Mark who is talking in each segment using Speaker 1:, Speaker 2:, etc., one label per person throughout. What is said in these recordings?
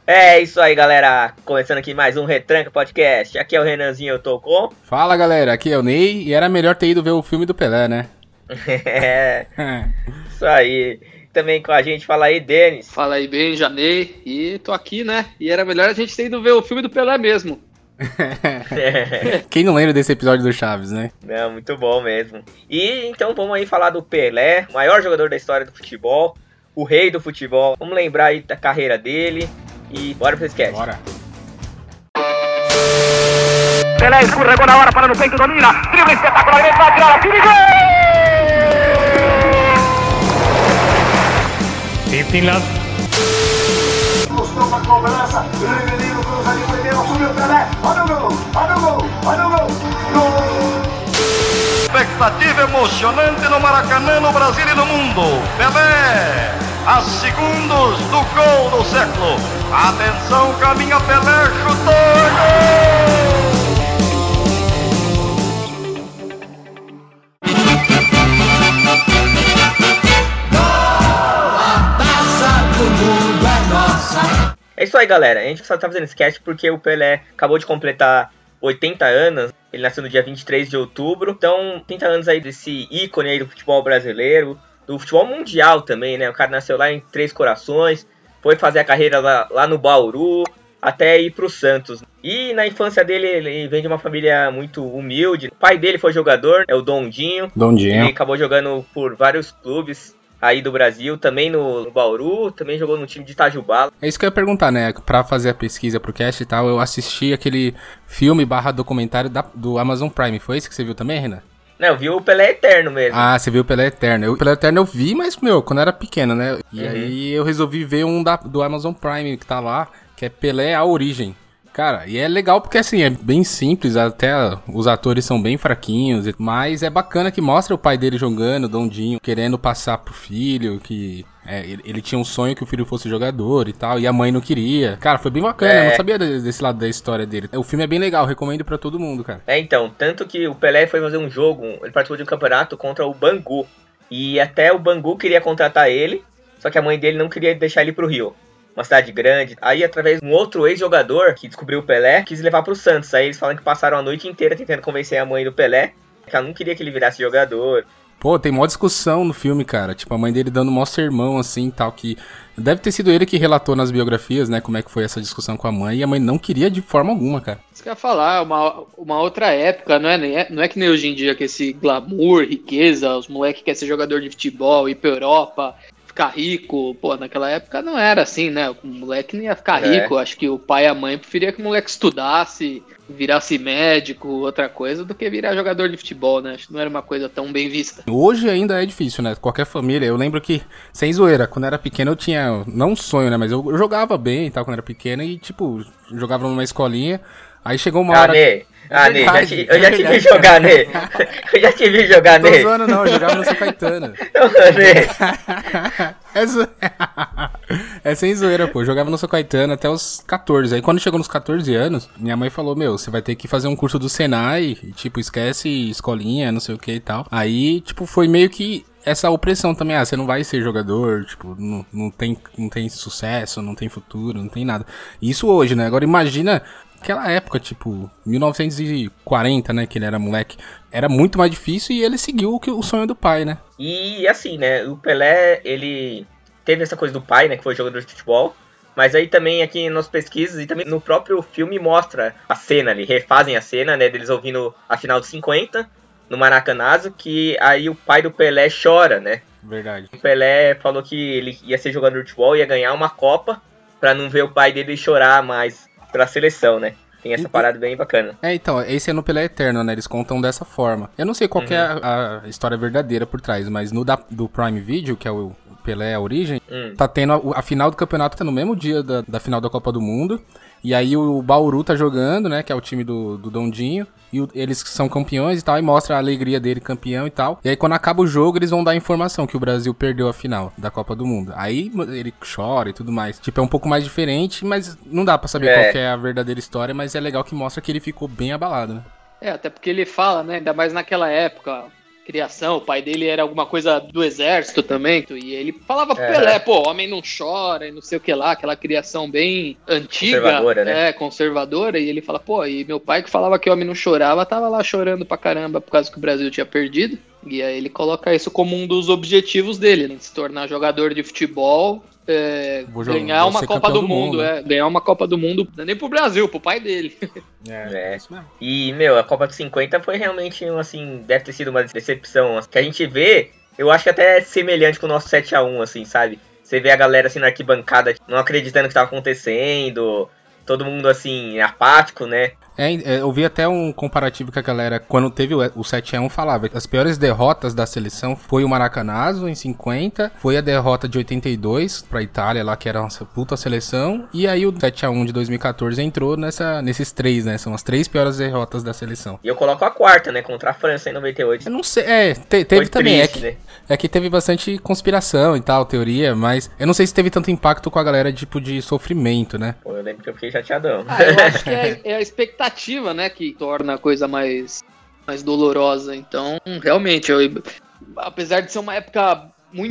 Speaker 1: É isso aí, galera. Começando aqui mais um Retranca Podcast. Aqui é o Renanzinho, eu tô com...
Speaker 2: Fala, galera. Aqui é o Ney. E era melhor ter ido ver o filme do Pelé, né?
Speaker 1: É, isso aí. Também com a gente, fala aí, Denis.
Speaker 3: Fala aí, bem, Janei. E tô aqui, né? E era melhor a gente ter ido ver o filme do Pelé mesmo.
Speaker 2: Quem não lembra desse episódio do Chaves, né?
Speaker 1: Não, muito bom mesmo. E então vamos aí falar do Pelé, o maior jogador da história do futebol, o rei do futebol. Vamos lembrar aí da carreira dele e bora pro sketch.
Speaker 2: Bora.
Speaker 4: Pelé escorregou na hora, para no peito, domina, drible espetacular, ele vai tirar, tira e gol!
Speaker 5: 15 love.
Speaker 6: Mostrou uma cobrança, Rivelino cruza de primeiro, subiu o Pelé, olha o gol, olha o gol, olha o gol, gol!
Speaker 7: Expectativa emocionante no Maracanã, no Brasil e no mundo. Pelé, a segundos do gol do século. Atenção, caminha Pelé, chutou, gol!
Speaker 1: É isso aí, galera. A gente só tá fazendo sketch porque o Pelé acabou de completar 80 anos. Ele nasceu no dia 23 de outubro. Então, 80 anos aí desse ícone aí do futebol brasileiro, do futebol mundial também, né? O cara nasceu lá em Três Corações, foi fazer a carreira lá no Bauru, até ir pro Santos. E na infância dele, ele vem de uma família muito humilde. O pai dele foi jogador, é o Dondinho. Ele acabou jogando por vários clubes aí do Brasil, também no Bauru, também jogou no time de Itajubá.
Speaker 2: É isso que eu ia perguntar, né? Pra fazer a pesquisa pro cast e tal, eu assisti aquele filme / documentário do Amazon Prime. Foi esse que você viu também, Renan?
Speaker 1: Não, eu vi o Pelé Eterno mesmo.
Speaker 2: Ah, você viu o Pelé Eterno. O Pelé Eterno eu vi, mas, quando eu era pequeno, né? E aí eu resolvi ver um do Amazon Prime que tá lá, que é Pelé A Origem. Cara, e é legal porque, assim, é bem simples, até os atores são bem fraquinhos, mas é bacana que mostra o pai dele jogando, Dondinho, querendo passar pro filho, que ele tinha um sonho que o filho fosse jogador e tal, e a mãe não queria. Cara, foi bem bacana, eu não sabia desse lado da história dele. O filme é bem legal, recomendo pra todo mundo, cara.
Speaker 1: Então, tanto que o Pelé foi fazer um jogo, ele participou de um campeonato contra o Bangu, e até o Bangu queria contratar ele, só que a mãe dele não queria deixar ele pro Rio. Uma cidade grande. Aí, através de um outro ex-jogador que descobriu o Pelé, quis levar pro Santos. Aí eles falam que passaram a noite inteira tentando convencer a mãe do Pelé, que ela não queria que ele virasse jogador.
Speaker 2: Pô, tem mó discussão no filme, cara. Tipo, a mãe dele dando mó sermão, assim, tal, que... Deve ter sido ele que relatou nas biografias, né, como é que foi essa discussão com a mãe. E a mãe não queria de forma alguma, cara.
Speaker 3: Isso que eu ia falar, uma outra época, não é que nem hoje em dia, que esse glamour, riqueza, os moleques querem ser jogador de futebol, ir pra Europa... ficar rico, pô, naquela época não era assim, né? O moleque não ia ficar rico, acho que o pai e a mãe preferia que o moleque estudasse, virasse médico, outra coisa, do que virar jogador de futebol, né? Acho que não era uma coisa tão bem vista.
Speaker 2: Hoje ainda é difícil, né? Qualquer família, eu lembro que, sem zoeira, quando eu era pequeno eu tinha, não um sonho, né? Mas eu jogava bem e tal, quando eu era pequeno e, tipo, jogava numa escolinha, aí chegou uma hora...
Speaker 1: Ney, eu já te vi jogar, Ney. Eu já te vi jogar, Ney.
Speaker 2: Tô zoando não, eu jogava no São Caetano. É sem zoeira, pô. Eu jogava no São Caetano até os 14. Aí quando chegou nos 14 anos, minha mãe falou, você vai ter que fazer um curso do Senai, e, tipo, esquece escolinha, não sei o que e tal. Aí, tipo, foi meio que essa opressão também, você não vai ser jogador, tipo, não tem sucesso, não tem futuro, não tem nada. Isso hoje, né? Agora imagina... Aquela época, tipo, 1940, né, que ele era moleque, era muito mais difícil e ele seguiu o sonho do pai, né?
Speaker 1: E assim, né, o Pelé, ele teve essa coisa do pai, né, que foi jogador de futebol, mas aí também aqui nas pesquisas e também no próprio filme mostra a cena ali, refazem a cena, né, deles ouvindo a final de 50 no Maracanazo, que aí o pai do Pelé chora, né?
Speaker 2: Verdade.
Speaker 1: O Pelé falou que ele ia ser jogador de futebol, ia ganhar uma Copa, pra não ver o pai dele chorar mais pra seleção, né? Tem essa parada bem bacana.
Speaker 2: Então, esse é no Pelé Eterno, né? Eles contam dessa forma. Eu não sei qual que é a história verdadeira por trás, mas no do Prime Video, que é o Pelé A Origem, tá tendo a final do campeonato, tá no mesmo dia da final da Copa do Mundo. E aí o Bauru tá jogando, né? Que é o time do Dondinho. E eles são campeões e tal. E mostra a alegria dele, campeão e tal. E aí quando acaba o jogo, eles vão dar a informação que o Brasil perdeu a final da Copa do Mundo. Aí ele chora e tudo mais. Tipo, é um pouco mais diferente, mas não dá pra saber qual que é a verdadeira história. Mas é legal que mostra que ele ficou bem abalado, né?
Speaker 3: Até porque ele fala, né? Ainda mais naquela época, criação, o pai dele era alguma coisa do exército também, e ele falava pro Pelé, pô, homem não chora e não sei o que lá, aquela criação bem antiga,
Speaker 1: conservadora, né?
Speaker 3: Conservadora, e ele fala, pô, e meu pai que falava que homem não chorava, tava lá chorando pra caramba por causa que o Brasil tinha perdido, e aí ele coloca isso como um dos objetivos dele, né? Se tornar jogador de futebol, ganhar uma Copa do Mundo, ganhar uma Copa do Mundo, nem pro Brasil, pro pai dele.
Speaker 1: Isso mesmo. E, a Copa dos 50 foi realmente, assim, deve ter sido uma decepção, que a gente vê, eu acho que até é semelhante com o nosso 7-1, assim, sabe? Você vê a galera, assim, na arquibancada, não acreditando no que tava acontecendo, todo mundo, assim, apático, né?
Speaker 2: Eu vi até um comparativo que a galera, quando teve o 7-1, falava que as piores derrotas da seleção foi o Maracanazo em 50, foi a derrota de 82 pra Itália lá, que era uma puta seleção, e aí o 7-1 de 2014 entrou nesses três, né? São as 3 piores derrotas da seleção.
Speaker 1: E eu coloco a quarta, né? Contra a França em 98.
Speaker 2: Eu não sei, teve também, triste, né? É que teve bastante conspiração e tal, teoria, mas eu não sei se teve tanto impacto com a galera, tipo, de sofrimento, né?
Speaker 1: Pô, eu lembro que eu fiquei chateadão.
Speaker 3: Eu acho que é a expectativa, né, que torna a coisa mais dolorosa. Então, realmente, apesar de ser uma época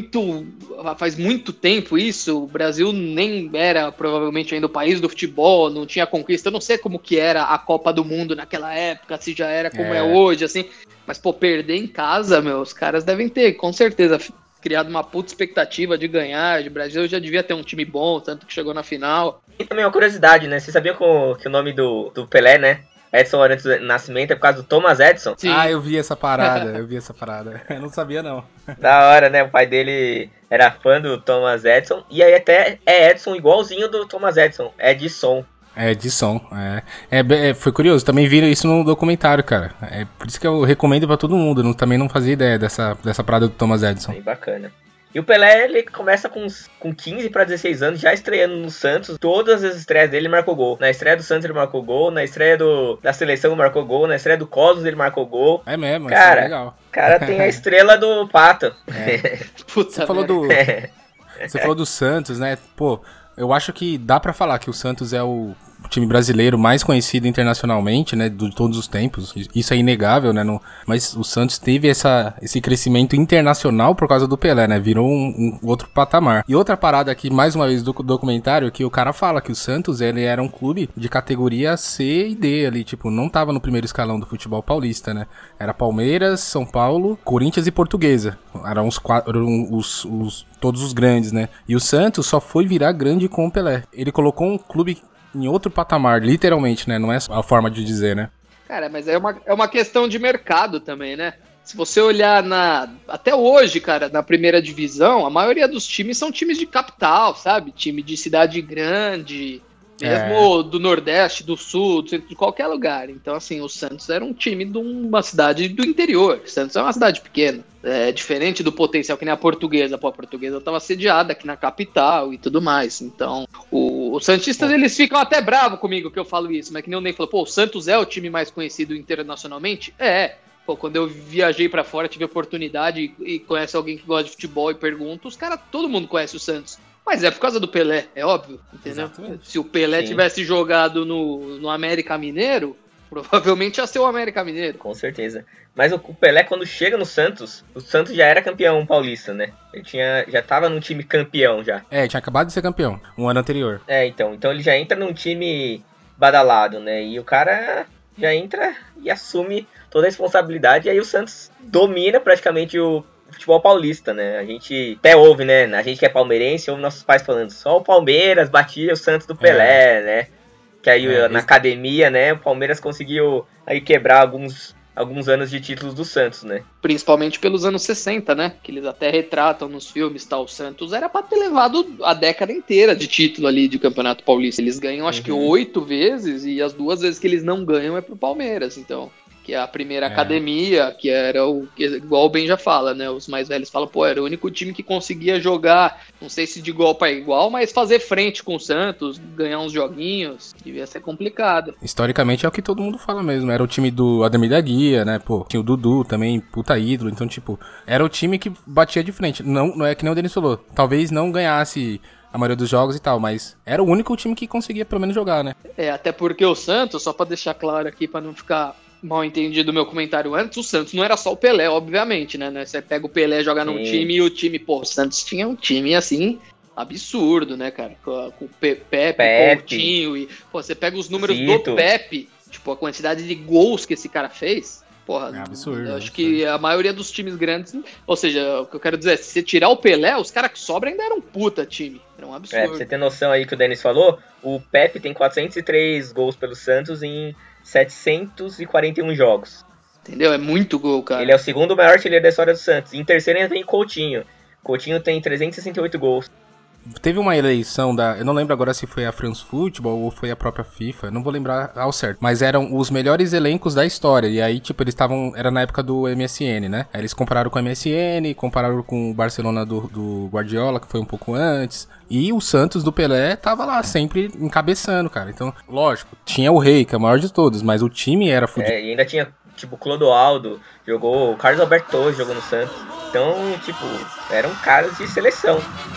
Speaker 3: faz muito tempo isso, o Brasil nem era provavelmente ainda o país do futebol, não tinha conquista, eu não sei como que era a Copa do Mundo naquela época, se já era como é hoje, assim, mas, pô, perder em casa, os caras devem ter, com certeza, criado uma puta expectativa de ganhar, o Brasil já devia ter um time bom, tanto que chegou na final.
Speaker 1: E também uma curiosidade, né, você sabia que o nome do Pelé, né, Edson Arantes do Nascimento, é por causa do Thomas Edison?
Speaker 2: Sim. Eu vi essa parada, eu não sabia não.
Speaker 1: Da hora, né, o pai dele era fã do Thomas Edison, e aí até é Edson igualzinho do Thomas Edison, Edson.
Speaker 2: Edson, foi curioso, também viram isso no documentário, cara. É por isso que eu recomendo pra todo mundo, também não fazia ideia dessa parada do Thomas Edison.
Speaker 1: Bem bacana. E o Pelé, ele começa com 15 para 16 anos, já estreando no Santos. Todas as estreias dele, ele marcou gol. Na estreia do Santos, ele marcou gol. Na estreia da seleção, ele marcou gol. Na estreia do Cosmos, ele marcou gol.
Speaker 2: É mesmo,
Speaker 1: cara,
Speaker 2: é legal.
Speaker 1: Cara, tem a estrela do Pato.
Speaker 2: Você falou você falou do Santos, né? Pô, eu acho que dá pra falar que o Santos é o time brasileiro mais conhecido internacionalmente, né, de todos os tempos. Isso é inegável, né, mas o Santos teve esse crescimento internacional por causa do Pelé, né, virou um outro patamar. E outra parada aqui, mais uma vez, do documentário, que o cara fala que o Santos, ele era um clube de categoria C e D ali, tipo, não tava no primeiro escalão do futebol paulista, né, era Palmeiras, São Paulo, Corinthians e Portuguesa, eram todos os grandes, né, e o Santos só foi virar grande com o Pelé. Ele colocou um clube em outro patamar, literalmente, né? Não é a forma de dizer, né?
Speaker 3: Cara, mas é uma questão de mercado também, né? Se você olhar até hoje, cara, na primeira divisão, a maioria dos times são times de capital, sabe? Time de cidade grande, mesmo do Nordeste, do Sul, de qualquer lugar. Então, assim, o Santos era um time de uma cidade do interior. O Santos é uma cidade pequena. É diferente do potencial que nem a Portuguesa. Pô, a Portuguesa estava sediada aqui na capital e tudo mais. Então, os santistas, eles ficam até bravos comigo que eu falo isso. Mas que nem o Ney falou, pô, o Santos é o time mais conhecido internacionalmente? Pô, quando eu viajei pra fora, tive a oportunidade e conhece alguém que gosta de futebol e pergunta, todo mundo conhece o Santos. Mas é por causa do Pelé, é óbvio, entendeu? Exatamente. Se o Pelé tivesse jogado no América Mineiro, provavelmente ia ser o América Mineiro.
Speaker 1: Com certeza. Mas o Pelé, quando chega no Santos, o Santos já era campeão paulista, né? Ele já tava num time campeão já.
Speaker 2: Tinha acabado de ser campeão, um ano anterior.
Speaker 1: Então ele já entra num time badalado, né? E o cara já entra e assume toda a responsabilidade, e aí o Santos domina praticamente o futebol paulista, né? A gente até ouve, né? A gente que é palmeirense, ouve nossos pais falando, só o Palmeiras batia o Santos do Pelé, né? Que aí na academia, né, o Palmeiras conseguiu aí quebrar alguns anos de títulos do Santos, né?
Speaker 3: Principalmente pelos anos 60, né? Que eles até retratam nos filmes, tal. O Santos era pra ter levado a década inteira de título ali de Campeonato Paulista. Eles ganham, acho que 8 vezes, e as 2 vezes que eles não ganham é pro Palmeiras, então... Que é a primeira academia, que era igual o Ben já fala, né? Os mais velhos falam, pô, era o único time que conseguia jogar, não sei se de igual para igual, mas fazer frente com o Santos, ganhar uns joguinhos, devia ser complicado.
Speaker 2: Historicamente é o que todo mundo fala mesmo, era o time do Ademir da Guia, né? Pô, tinha o Dudu também, puta ídolo, então, tipo, era o time que batia de frente. Não é que nem o Denis falou, talvez não ganhasse a maioria dos jogos e tal, mas era o único time que conseguia pelo menos jogar, né?
Speaker 3: Até porque o Santos, só para deixar claro aqui, para não ficar mal entendido o meu comentário antes, o Santos não era só o Pelé, obviamente, né? Você pega o Pelé, joga num time e o time, o Santos tinha um time assim, absurdo, né, cara? Com Pepe, Coutinho e... você pega os números do Pepe, a quantidade de gols que esse cara fez, porra,
Speaker 2: é absurdo.
Speaker 3: Eu acho que a maioria dos times grandes, ou seja, o que eu quero dizer é, se você tirar o Pelé, os caras que sobram ainda eram um puta time. Era um absurdo.
Speaker 1: Pra você ter noção aí que o Denis falou, o Pepe tem 403 gols pelo Santos em 741 jogos.
Speaker 3: Entendeu? É muito gol, cara.
Speaker 1: Ele é o segundo maior artilheiro da história do Santos. Em terceiro ainda tem Coutinho. Coutinho tem 368 gols.
Speaker 2: Teve uma eleição eu não lembro agora se foi a France Football ou foi a própria FIFA, não vou lembrar ao certo, mas eram os melhores elencos da história, e aí, eles estavam, era na época do MSN, né? Aí eles compararam com o MSN, compararam com o Barcelona do Guardiola, que foi um pouco antes, e o Santos do Pelé tava lá, sempre encabeçando, cara. Então, lógico, tinha o Rei, que é o maior de todos, mas o time era fudido.
Speaker 1: E ainda tinha, Clodoaldo, o Carlos Alberto Torres jogou no Santos, então, eram caras de seleção.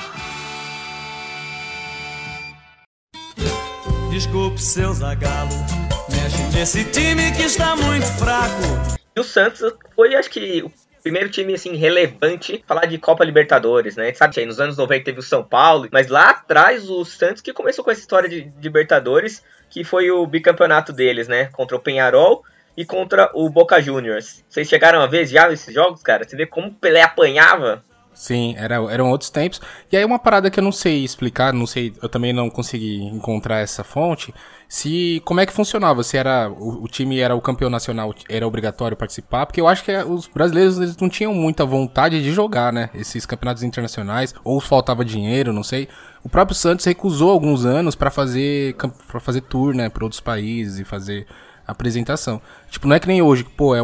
Speaker 5: Desculpe, seu Zagallo, mexe nesse time que está muito fraco.
Speaker 1: E o Santos foi, acho que, o primeiro time, assim, relevante falar de Copa Libertadores, né? A gente sabe que aí nos anos 90 teve o São Paulo, mas lá atrás o Santos que começou com essa história de Libertadores, que foi o bicampeonato deles, né? Contra o Peñarol e contra o Boca Juniors. Vocês chegaram a ver já esses jogos, cara? Você vê como o Pelé apanhava?
Speaker 2: Sim, eram outros tempos. E aí uma parada que eu não sei explicar, eu também não consegui encontrar essa fonte, como é que funcionava, se era o time era o campeão nacional, era obrigatório participar, porque eu acho que os brasileiros eles não tinham muita vontade de jogar, né, esses campeonatos internacionais, ou faltava dinheiro, não sei. O próprio Santos recusou alguns anos pra fazer tour, né, pra outros países e fazer apresentação. Não é que nem hoje,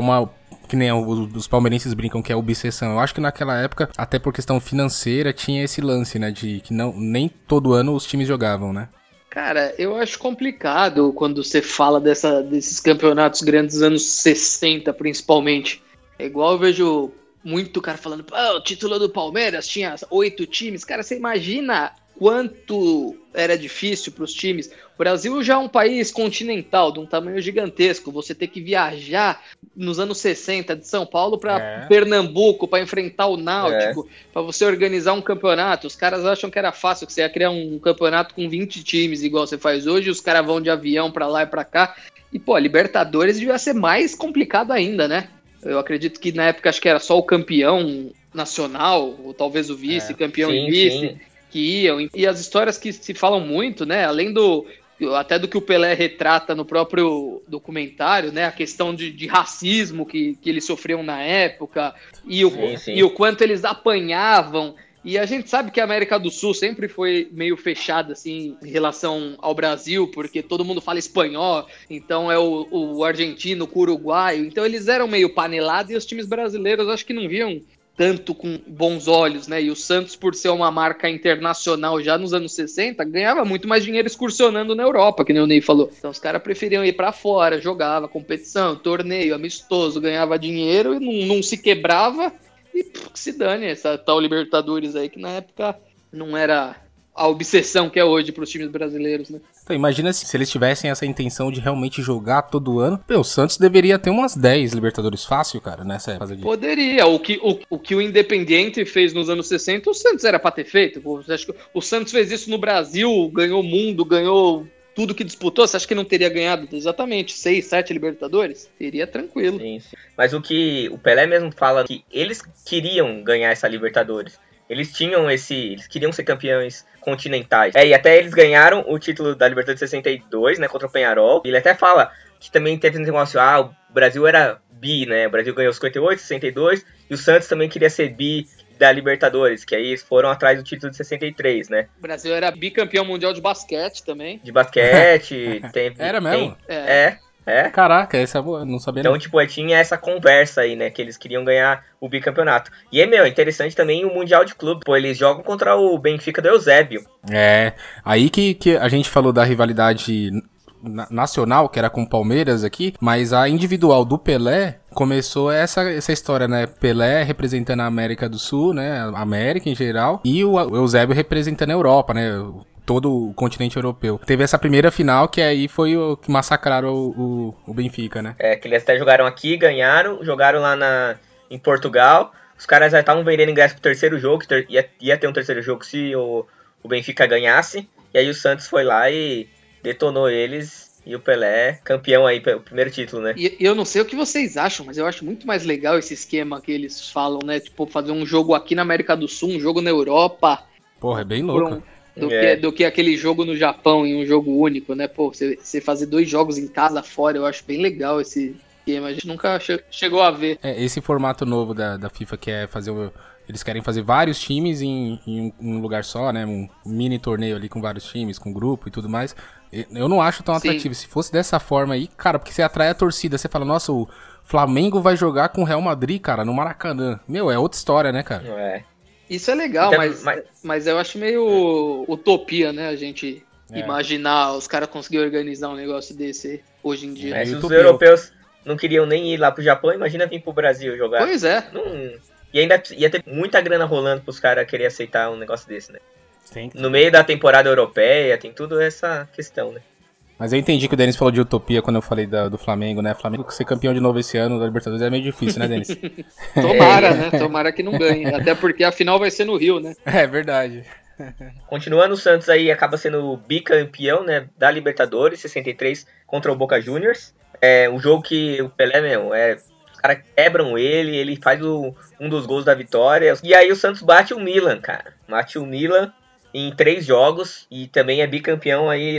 Speaker 2: que nem os palmeirenses brincam que é obsessão. Eu acho que naquela época, até por questão financeira, tinha esse lance, né? De que nem todo ano os times jogavam, né?
Speaker 3: Cara, eu acho complicado quando você fala desses campeonatos grandes dos anos 60, principalmente. É igual eu vejo muito cara falando, o título do Palmeiras tinha 8 times. Cara, você imagina quanto era difícil para os times. O Brasil já é um país continental, de um tamanho gigantesco. Você ter que viajar nos anos 60 de São Paulo para Pernambuco para enfrentar o Náutico, para você organizar um campeonato. Os caras acham que era fácil, que você ia criar um campeonato com 20 times, igual você faz hoje. Os caras vão de avião para lá e para cá. E, Libertadores devia ser mais complicado ainda, né? Eu acredito que na época acho que era só o campeão nacional, ou talvez o vice-campeão e vice. Sim. Que iam, e as histórias que se falam muito, né, além até do que o Pelé retrata no próprio documentário, né, a questão de racismo que eles sofriam na época, e o quanto eles apanhavam, e a gente sabe que a América do Sul sempre foi meio fechada, assim, em relação ao Brasil, porque todo mundo fala espanhol, então é o argentino, o uruguaio, então eles eram meio panelados, e os times brasileiros acho que não viam tanto com bons olhos, né? E o Santos, por ser uma marca internacional já nos anos 60, ganhava muito mais dinheiro excursionando na Europa, que nem o Ney falou. Então os caras preferiam ir pra fora, jogava competição, torneio, amistoso, ganhava dinheiro e não se quebrava. E que se dane essa tal Libertadores aí, que na época não era a obsessão que é hoje pros times brasileiros, né?
Speaker 2: Então, imagina se eles tivessem essa intenção de realmente jogar todo ano. O Santos deveria ter umas 10 Libertadores fácil, cara, nessa época.
Speaker 3: Poderia. O que o Independiente fez nos anos 60, o Santos era pra ter feito. Você acha que o Santos fez isso no Brasil, ganhou o mundo, ganhou tudo que disputou. Você acha que não teria ganhado exatamente 6, 7 Libertadores? Teria tranquilo.
Speaker 1: Sim. Mas o que o Pelé mesmo fala, que eles queriam ganhar essa Libertadores. Eles queriam ser campeões continentais. E até eles ganharam o título da Libertadores de 62, né, contra o Peñarol. Ele até fala que também teve um negócio, o Brasil era bi, né, o Brasil ganhou 58, 62, e o Santos também queria ser bi da Libertadores, que aí eles foram atrás do título de 63, né.
Speaker 3: O Brasil era bicampeão mundial de basquete também.
Speaker 1: De basquete.
Speaker 2: Era mesmo?
Speaker 1: Caraca,
Speaker 2: essa eu não sabia.
Speaker 1: Então, tinha essa conversa aí, né, que eles queriam ganhar o bicampeonato. E interessante também o Mundial de Clube. Eles jogam contra o Benfica do Eusébio.
Speaker 2: Aí que a gente falou da rivalidade nacional, que era com o Palmeiras aqui, mas a individual do Pelé começou essa história, né? Pelé representando a América do Sul, né? A América em geral, e o Eusébio representando a Europa, né? todo o continente europeu. Teve essa primeira final que aí foi o que massacraram o Benfica, né?
Speaker 1: Que eles até jogaram aqui, ganharam, jogaram lá em Portugal. Os caras já estavam vendendo ingresso pro terceiro jogo, que ia ter um terceiro jogo se o Benfica ganhasse. E aí o Santos foi lá e detonou eles. E o Pelé, campeão aí, o primeiro título, né?
Speaker 3: E eu não sei o que vocês acham, mas eu acho muito mais legal esse esquema que eles falam, né? Tipo, fazer um jogo aqui na América do Sul, um jogo na Europa.
Speaker 2: Porra, é bem louco.
Speaker 3: Do que aquele jogo no Japão em um jogo único, né? Pô, você fazer 2 jogos em casa fora, eu acho bem legal esse esquema. A gente nunca chegou a ver.
Speaker 2: Esse formato novo da FIFA que é fazer eles querem fazer vários times em um lugar só, né? Um mini torneio ali com vários times, com grupo e tudo mais. Eu não acho tão atrativo. Se fosse dessa forma aí, cara, porque você atrai a torcida. Você fala, nossa, o Flamengo vai jogar com o Real Madrid, cara, no Maracanã. Meu, é outra história, né, cara?
Speaker 3: Isso é legal, então, mas eu acho meio utopia, né? A gente imaginar os caras conseguirem organizar um negócio desse hoje em dia.
Speaker 1: Se os europeus não queriam nem ir lá pro Japão, imagina vir pro Brasil jogar.
Speaker 3: Pois é.
Speaker 1: E ainda ia ter muita grana rolando pros caras querer aceitar um negócio desse, né? No meio da temporada europeia, tem tudo essa questão, né?
Speaker 2: Mas eu entendi que o Denis falou de utopia quando eu falei do Flamengo, né? Flamengo ser campeão de novo esse ano da Libertadores é meio difícil, né, Denis?
Speaker 3: Tomara, né? Tomara que não ganhe. Até porque a final vai ser no Rio, né?
Speaker 2: É verdade.
Speaker 1: Continuando, o Santos aí acaba sendo bicampeão, né, da Libertadores, 63 contra o Boca Juniors. O jogo que o Pelé, os caras quebram ele faz um dos gols da vitória. E aí o Santos bate o Milan, cara. Bate o Milan em 3 jogos e também é bicampeão aí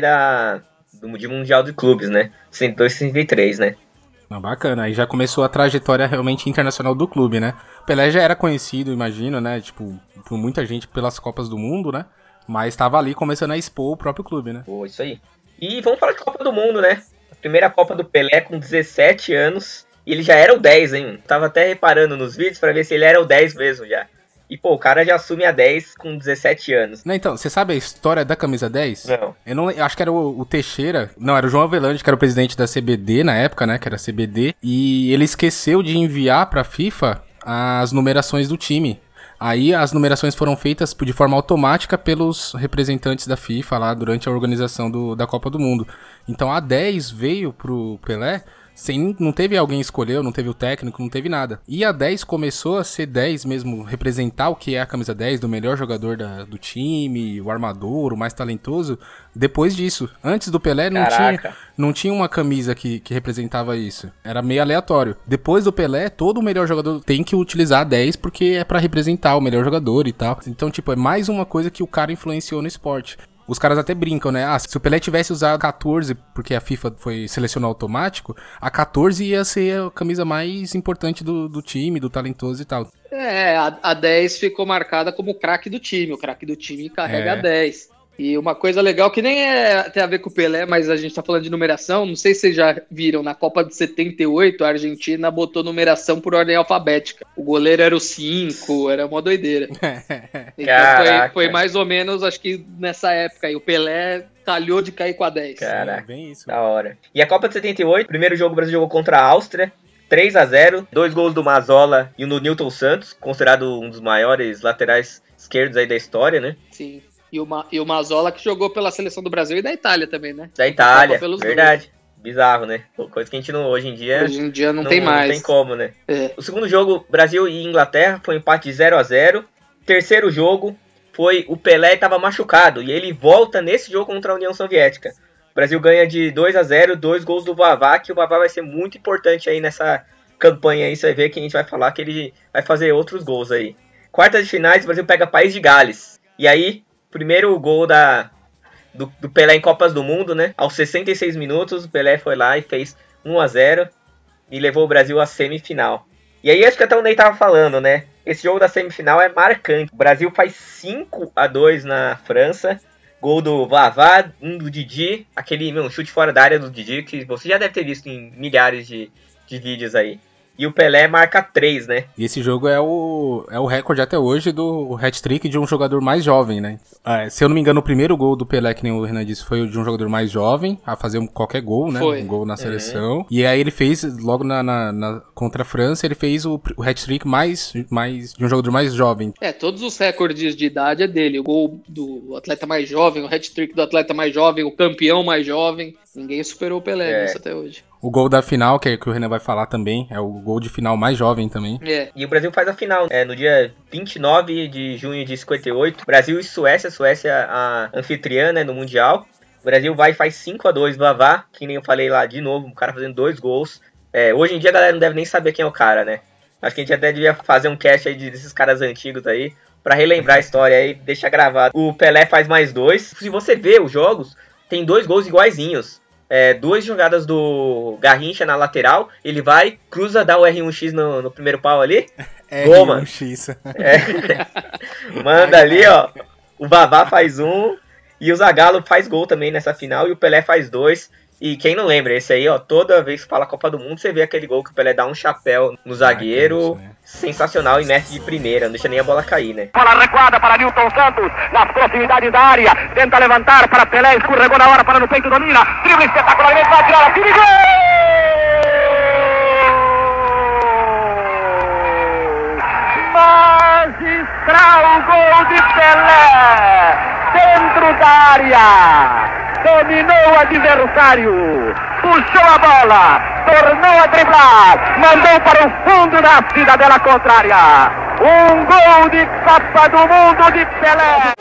Speaker 1: de Mundial de Clubes, né? 62 e 63, né?
Speaker 2: Bacana, aí já começou a trajetória realmente internacional do clube, né? O Pelé já era conhecido, imagino, né? Tipo, por muita gente pelas Copas do Mundo, né? Mas estava ali começando a expor o próprio clube, né?
Speaker 1: Pô, isso aí. E vamos falar de Copa do Mundo, né? A primeira Copa do Pelé com 17 anos. E ele já era o 10, hein? Tava até reparando nos vídeos pra ver se ele era o 10 mesmo já. E, pô, o cara já assume a 10 com 17 anos.
Speaker 2: Não, então, você sabe a história da camisa 10?
Speaker 1: Não.
Speaker 2: Eu acho que era o Teixeira. Não, era o João Avelange, que era o presidente da CBD na época, né? Que era a CBD. E ele esqueceu de enviar pra FIFA as numerações do time. Aí as numerações foram feitas de forma automática pelos representantes da FIFA lá durante a organização da Copa do Mundo. Então a 10 veio pro Pelé... não teve alguém escolheu, não teve o técnico, não teve nada. E a 10 começou a ser 10 mesmo, representar o que é a camisa 10 do melhor jogador do time, o armador, o mais talentoso, depois disso. Antes do Pelé não tinha uma camisa que representava isso. Era meio aleatório. Depois do Pelé, todo o melhor jogador tem que utilizar a 10 porque é pra representar o melhor jogador e tal. Então, tipo, é mais uma coisa que o cara influenciou no esporte. Os caras até brincam, né? Se o Pelé tivesse usado 14, porque a FIFA selecionou automático, a 14 ia ser a camisa mais importante do time, do talentoso e tal.
Speaker 3: A 10 ficou marcada como o craque do time. O craque do time carrega a 10. E uma coisa legal que nem tem a ver com o Pelé, mas a gente tá falando de numeração, não sei se vocês já viram, na Copa de 78, a Argentina botou numeração por ordem alfabética. O goleiro era o 5, era uma doideira. Então foi mais ou menos, acho que nessa época aí, o Pelé calhou de cair com a 10.
Speaker 1: Caraca, bem isso. Da hora. E a Copa de 78, primeiro jogo o Brasil jogou contra a Áustria, 3-0, 2 gols do Mazzola e um do Nilton Santos, considerado um dos maiores laterais esquerdos aí da história, né?
Speaker 3: Sim. E o Mazzola que jogou pela seleção do Brasil e da Itália também, né?
Speaker 1: Da Itália, verdade. Bizarro, né? Coisa que a gente hoje em dia
Speaker 3: não tem mais.
Speaker 1: Não tem como, né? O segundo jogo, Brasil e Inglaterra, foi um empate de 0-0. Terceiro jogo, foi o Pelé estava machucado. E ele volta nesse jogo contra a União Soviética. O Brasil ganha de 2-0, 2 gols do Vavá, que o Vavá vai ser muito importante aí nessa campanha aí. Você vai ver que a gente vai falar que ele vai fazer outros gols aí. Quartas de finais, o Brasil pega País de Gales. E aí... Primeiro gol do Pelé em Copas do Mundo, né? Aos 66 minutos, o Pelé foi lá e fez 1-0 e levou o Brasil à semifinal. E aí, acho que até o Ney tava falando, né? Esse jogo da semifinal é marcante. O Brasil faz 5-2 na França. Gol do Vavá, um do Didi. Aquele chute fora da área do Didi, que você já deve ter visto em milhares de vídeos aí. e o Pelé marca 3, né?
Speaker 2: E esse jogo é o recorde até hoje do hat-trick de um jogador mais jovem, né? Se eu não me engano, o primeiro gol do Pelé, que nem o Renan disse, foi de um jogador mais jovem, a fazer qualquer gol, né?
Speaker 3: Foi.
Speaker 2: Um gol na seleção. E aí ele fez, logo contra a França, ele fez o hat-trick mais de um jogador mais jovem.
Speaker 3: Todos os recordes de idade é dele. O gol do atleta mais jovem, o hat-trick do atleta mais jovem, o campeão mais jovem. Ninguém superou o Pelé nisso até hoje.
Speaker 2: O gol da final, que o Renan vai falar também, é o gol de final mais jovem também.
Speaker 1: E o Brasil faz a final no dia 29 de junho de 58. Brasil e Suécia. Suécia a anfitriã, né, no Mundial. O Brasil vai e faz 5-2 do Vavá, que nem eu falei lá de novo, o cara fazendo 2 gols. Hoje em dia a galera não deve nem saber quem é o cara, né? Acho que a gente até devia fazer um cast aí desses caras antigos aí, pra relembrar a história aí, deixar gravado. O Pelé faz mais 2. Se você vê os jogos, tem 2 gols iguaizinhos. 2 jogadas do Garrincha na lateral, ele vai, cruza, dá o R1X no primeiro pau ali. Gol, mano.
Speaker 2: R1X.
Speaker 1: Manda ali, ó. O Vavá faz 1 e o Zagallo faz gol também nessa final e o Pelé faz 2. E quem não lembra, esse aí, ó, toda vez que fala Copa do Mundo, você vê aquele gol que o Pelé dá um chapéu no zagueiro, sensacional, e mete de primeira, não deixa nem a bola cair, né?
Speaker 4: Bola recuada para Nilton Santos, nas proximidades da área, tenta levantar para Pelé, escorregou na hora, para no peito, domina, drible espetacularmente, vai tirar a time, gol! Magistral gol de Pelé, dentro da área! Dominou o adversário, puxou a bola, tornou a driblar, mandou para o fundo da cidadela contrária. Um gol de Copa do Mundo de Pelé.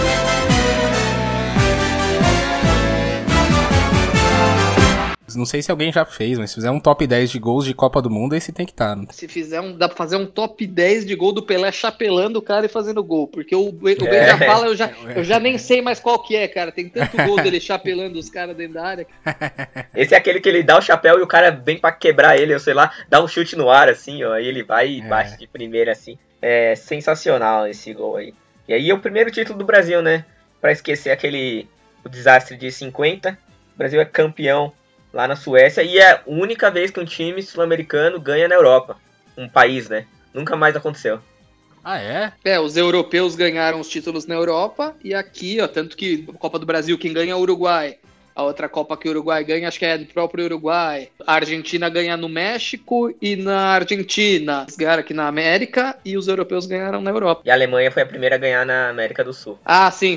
Speaker 2: Não sei se alguém já fez, mas se fizer um top 10 de gols de Copa do Mundo, esse tem que estar.
Speaker 3: Se fizer dá pra fazer um top 10 de gol do Pelé chapelando o cara e fazendo gol. Porque o beija-fala eu já nem sei mais qual que é, cara. Tem tanto gol dele chapelando os caras dentro da área.
Speaker 1: Esse é aquele que ele dá o chapéu e o cara vem pra quebrar ele, ou sei lá, dá um chute no ar, assim, ó. Aí ele vai e bate de primeira, assim. É sensacional esse gol aí. E aí é o primeiro título do Brasil, né? Pra esquecer o desastre de 50. O Brasil é campeão lá na Suécia, e é a única vez que um time sul-americano ganha na Europa. Um país, né? Nunca mais aconteceu.
Speaker 2: Ah, é?
Speaker 3: Os europeus ganharam os títulos na Europa, e aqui, ó, tanto que a Copa do Brasil, quem ganha é o Uruguai. A outra Copa que o Uruguai ganha, acho que é do próprio Uruguai. A Argentina ganha no México e na Argentina. Eles ganharam aqui na América, e os europeus ganharam na Europa.
Speaker 1: E a Alemanha foi a primeira a ganhar na América do Sul.
Speaker 3: Ah, sim,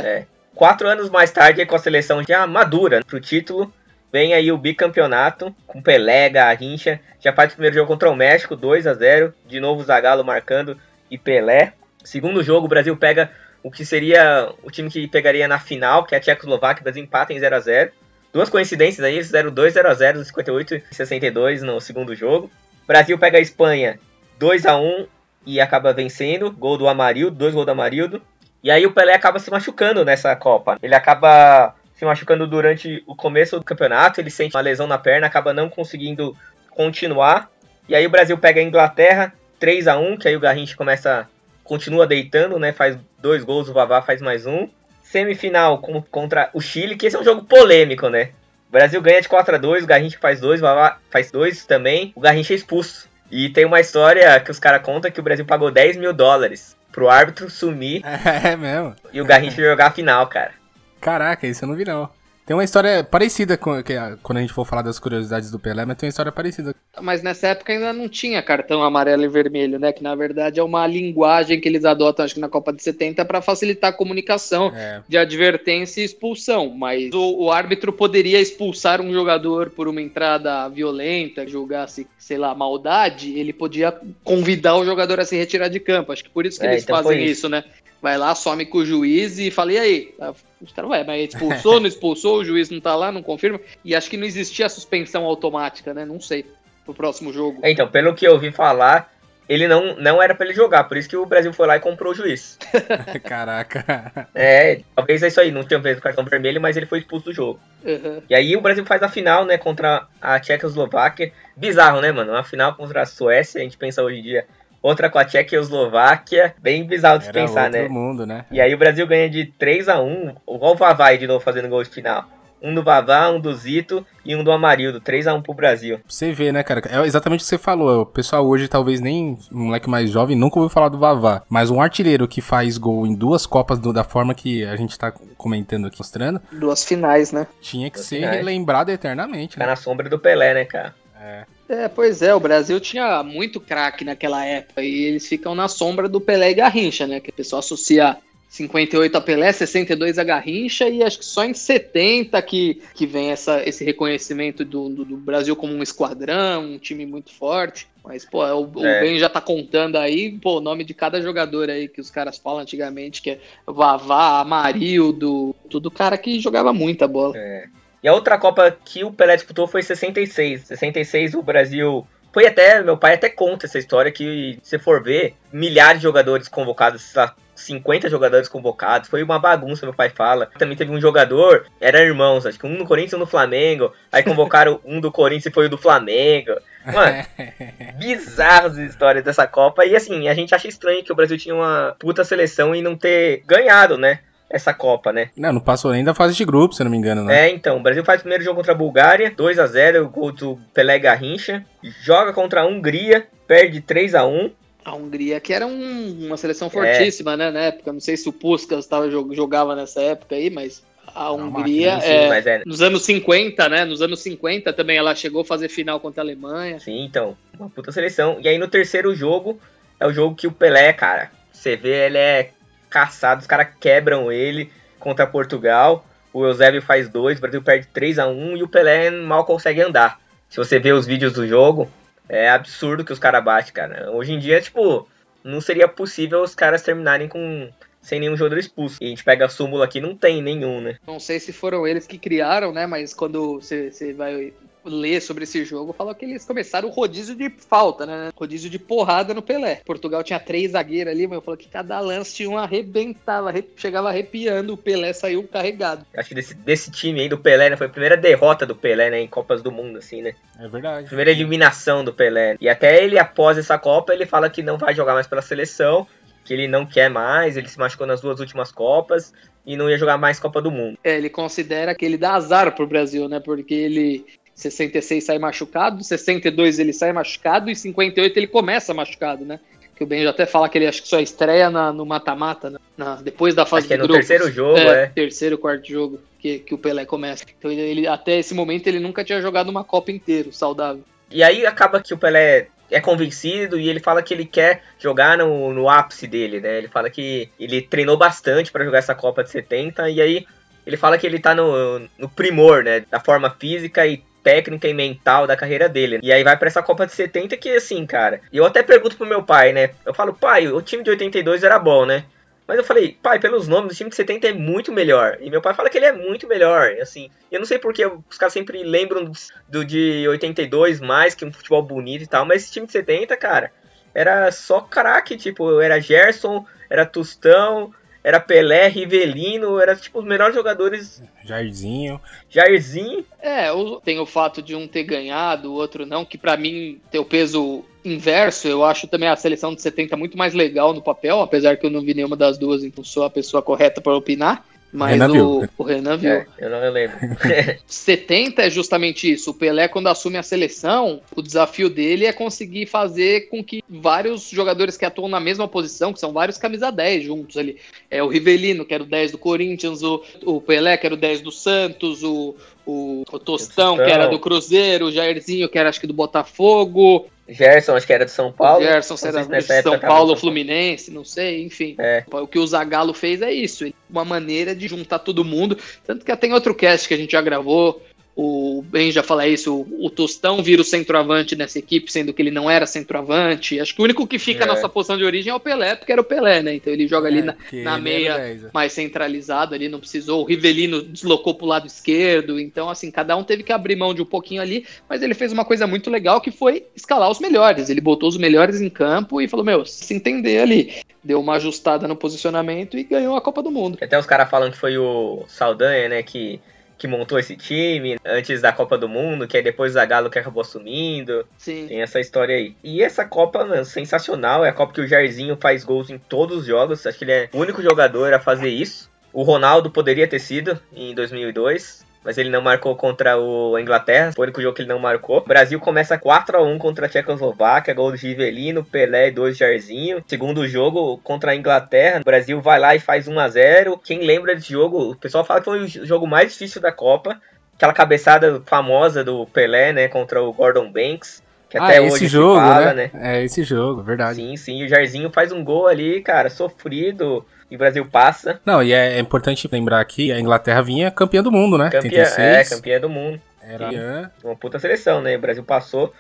Speaker 1: 4 anos mais tarde, com a seleção já madura pro título, vem aí o bicampeonato, com Pelé, Garrincha, já faz o primeiro jogo contra o México, 2-0, de novo Zagallo marcando e Pelé. Segundo jogo, o Brasil pega o que seria o time que pegaria na final, que é a Tchecoslováquia, o Brasil empata em 0-0. Duas coincidências aí, fizeram 2-0-0 no 58 e 62 no segundo jogo. O Brasil pega a Espanha 2-1 e acaba vencendo, gol do Amarildo, 2 gols do Amarildo. E aí o Pelé acaba se machucando nessa Copa. Ele acaba se machucando durante o começo do campeonato, ele sente uma lesão na perna, acaba não conseguindo continuar. E aí o Brasil pega a Inglaterra, 3-1, que aí o Garrincha continua deitando, né? Faz 2 gols, o Vavá faz mais 1. Semifinal contra o Chile, que esse é um jogo polêmico, né? O Brasil ganha de 4-2, o Garrincha faz 2, o Vavá faz 2 também, o Garrincha é expulso. E tem uma história que os caras contam que o Brasil pagou $10 mil pro árbitro sumir.
Speaker 2: É mesmo?
Speaker 1: E o Garrincha jogar a final, cara.
Speaker 2: Caraca, isso eu não vi não. Tem uma história parecida quando a gente for falar das curiosidades do Pelé, mas tem uma história parecida.
Speaker 3: Mas nessa época ainda não tinha cartão amarelo e vermelho, né? Que na verdade é uma linguagem que eles adotam, acho que na Copa de 70, para facilitar a comunicação de advertência e expulsão. Mas o árbitro poderia expulsar um jogador por uma entrada violenta, julgasse, sei lá, maldade, ele podia convidar o jogador a se retirar de campo. Acho que por isso que eles fazem isso, né? Vai lá, some com o juiz e fala, e aí? Mas expulsou, não expulsou, o juiz não tá lá, não confirma. E acho que não existia a suspensão automática, né? Não sei, pro próximo jogo.
Speaker 1: Então, pelo que eu ouvi falar, ele não era pra ele jogar, por isso que o Brasil foi lá e comprou o juiz.
Speaker 2: Caraca.
Speaker 1: Talvez é isso aí, não tinha feito o cartão vermelho, mas ele foi expulso do jogo.
Speaker 3: Uhum.
Speaker 1: E aí o Brasil faz a final, né, contra a Tchecoslováquia. Bizarro, né, mano? Uma final contra a Suécia, a gente pensa hoje em dia. Outra com a Tchecoslováquia, bem bizarro de se pensar, né?
Speaker 2: Mundo, né?
Speaker 1: E aí o Brasil ganha de 3-1, igual o Vavá de novo fazendo gol de final. um do Vavá, um do Zito e um do Amarildo. 3-1 pro Brasil.
Speaker 2: Você vê, né, cara? É exatamente o que você falou. O pessoal hoje, talvez nem um moleque mais jovem, nunca ouviu falar do Vavá. Mas um artilheiro que faz gol em 2 Copas da forma que a gente tá comentando aqui, mostrando.
Speaker 3: 2 finais, né?
Speaker 2: Tinha que ser lembrado eternamente,
Speaker 1: né? Ficar na sombra do Pelé, né, cara?
Speaker 3: Pois é, o Brasil tinha muito craque naquela época e eles ficam na sombra do Pelé e Garrincha, né? Que o pessoal associa 58 a Pelé, 62 a Garrincha e acho que só em 70 que vem esse reconhecimento do Brasil como um esquadrão, um time muito forte. Mas, pô, o Ben já tá contando aí, pô, o nome de cada jogador aí que os caras falam antigamente, que é Vavá, Amarildo, tudo cara que jogava muita bola.
Speaker 1: E a outra Copa que o Pelé disputou foi 66. 66 o Brasil... meu pai até conta essa história que, se for ver, milhares de jogadores convocados, 50 jogadores convocados, foi uma bagunça, meu pai fala. Também teve um jogador, eram irmãos, acho que um no Corinthians e um no Flamengo, aí convocaram um do Corinthians e foi o do Flamengo. Mano, bizarras as histórias dessa Copa, e assim, a gente acha estranho que o Brasil tinha uma puta seleção e não ter ganhado, né? Essa Copa, né?
Speaker 2: Não passou nem da fase de grupo, se não me engano, né?
Speaker 1: Então, o Brasil faz o primeiro jogo contra a Bulgária, 2-0, o gol do Pelé e Garrincha. Joga contra a Hungria, perde 3-1.
Speaker 3: A Hungria, que era uma seleção fortíssima, né, na época. Não sei se o Puskás jogava nessa época aí, mas a Hungria, nos anos 50, né? Nos anos 50 também ela chegou a fazer final contra a Alemanha.
Speaker 1: Sim, então, uma puta seleção. E aí no terceiro jogo, é o jogo que o Pelé, cara, você vê, ele é caçado, os caras quebram ele contra Portugal, o Eusébio faz 2, o Brasil perde 3-1 e o Pelé mal consegue andar. Se você vê os vídeos do jogo, é absurdo que os caras batem, cara. Hoje em dia, tipo, não seria possível os caras terminarem sem nenhum jogador expulso. E a gente pega a súmula aqui, não tem nenhum, né?
Speaker 3: Não sei se foram eles que criaram, né, mas quando você vai ler sobre esse jogo, falou que eles começaram o rodízio de falta, né? Rodízio de porrada no Pelé. Portugal tinha 3 zagueiros ali, mas eu falo que cada lance tinha um arrebentava, chegava arrepiando, o Pelé saiu carregado.
Speaker 1: Acho que desse time aí do Pelé, né? Foi a primeira derrota do Pelé, né? Em Copas do Mundo, assim, né?
Speaker 2: É verdade.
Speaker 1: Primeira eliminação do Pelé. E até ele, após essa Copa, ele fala que não vai jogar mais pela seleção, que ele não quer mais, ele se machucou nas 2 últimas Copas e não ia jogar mais Copa do Mundo.
Speaker 3: Ele considera que ele dá azar pro Brasil, né? Porque ele... 66 sai machucado, 62 ele sai machucado e 58 ele começa machucado, né? Que o Ben já até fala que ele acho que só estreia no mata-mata, né? Depois da fase de grupos.
Speaker 1: No terceiro jogo,
Speaker 3: terceiro, quarto jogo que o Pelé começa. Então ele até esse momento ele nunca tinha jogado uma Copa inteira, saudável.
Speaker 1: E aí acaba que o Pelé é convencido e ele fala que ele quer jogar no ápice dele, né? Ele fala que ele treinou bastante para jogar essa Copa de 70 e aí ele fala que ele tá no primor, né? Da forma física e técnica e mental da carreira dele. E aí vai pra essa Copa de 70 que, assim, cara... E eu até pergunto pro meu pai, né? Eu falo, pai, o time de 82 era bom, né? Mas eu falei, pai, pelos nomes, o time de 70 é muito melhor. E meu pai fala que ele é muito melhor, assim. Eu não sei porque os caras sempre lembram do de 82 mais, que um futebol bonito e tal. Mas esse time de 70, cara, era só craque, tipo... Era Gerson, era Tostão... Era Pelé, Rivelino, era tipo os melhores jogadores.
Speaker 2: Jairzinho.
Speaker 3: Tem o fato de um ter ganhado, o outro não, que pra mim tem o peso inverso. Eu acho também a seleção de 70 muito mais legal no papel, apesar que eu não vi nenhuma das duas, então sou a pessoa correta para opinar. Mas o Renan viu.
Speaker 1: Eu não lembro.
Speaker 3: 70 é justamente isso. O Pelé, quando assume a seleção, o desafio dele é conseguir fazer com que vários jogadores que atuam na mesma posição, que são vários camisa 10 juntos ali. O Rivelino, que era o 10 do Corinthians, o Pelé, que era o 10 do Santos, o Tostão, que era do Cruzeiro, o Jairzinho, que era acho que do Botafogo.
Speaker 1: Gerson, acho que era de São Paulo.
Speaker 3: Gerson, era de São Paulo, Fluminense, não sei, enfim. O que o Zagallo fez é isso, uma maneira de juntar todo mundo. Tanto que tem outro cast que a gente já gravou, o Ben já fala isso, o Tostão vira o centroavante nessa equipe, sendo que ele não era centroavante. Acho que o único que fica na sua posição de origem é o Pelé, porque era o Pelé, né? Então ele joga ali na meia mais centralizado, ali não precisou. O Rivelino deslocou pro lado esquerdo. Então, assim, cada um teve que abrir mão de um pouquinho ali, mas ele fez uma coisa muito legal que foi escalar os melhores. Ele botou os melhores em campo e falou, se entender ali. Deu uma ajustada no posicionamento e ganhou a Copa do Mundo.
Speaker 1: Até os caras falam que foi o Saldanha, né, que montou esse time antes da Copa do Mundo, que aí depois o Zagallo que acabou assumindo.
Speaker 3: Sim.
Speaker 1: Tem essa história aí. E essa Copa, mano, sensacional. É a Copa que o Jairzinho faz gols em todos os jogos. Acho que ele é o único jogador a fazer isso. O Ronaldo poderia ter sido em 2002, mas ele não marcou contra a Inglaterra, foi o único jogo que ele não marcou. O Brasil começa 4-1 contra a Tchecoslováquia, gol do Rivelino, Pelé e 2 Jairzinho. Segundo jogo contra a Inglaterra, o Brasil vai lá e faz 1-0. Quem lembra desse jogo, o pessoal fala que foi o jogo mais difícil da Copa. Aquela cabeçada famosa do Pelé, né, contra o Gordon Banks. Que até hoje
Speaker 2: esse jogo,
Speaker 1: fala,
Speaker 2: né? É esse jogo, verdade.
Speaker 1: Sim, o Jairzinho faz um gol ali, cara, sofrido, e o Brasil passa.
Speaker 2: Não, e é importante lembrar que a Inglaterra vinha campeã do mundo, né? 86.
Speaker 1: Campeã do mundo.
Speaker 2: Era
Speaker 1: uma puta seleção, né? O Brasil passou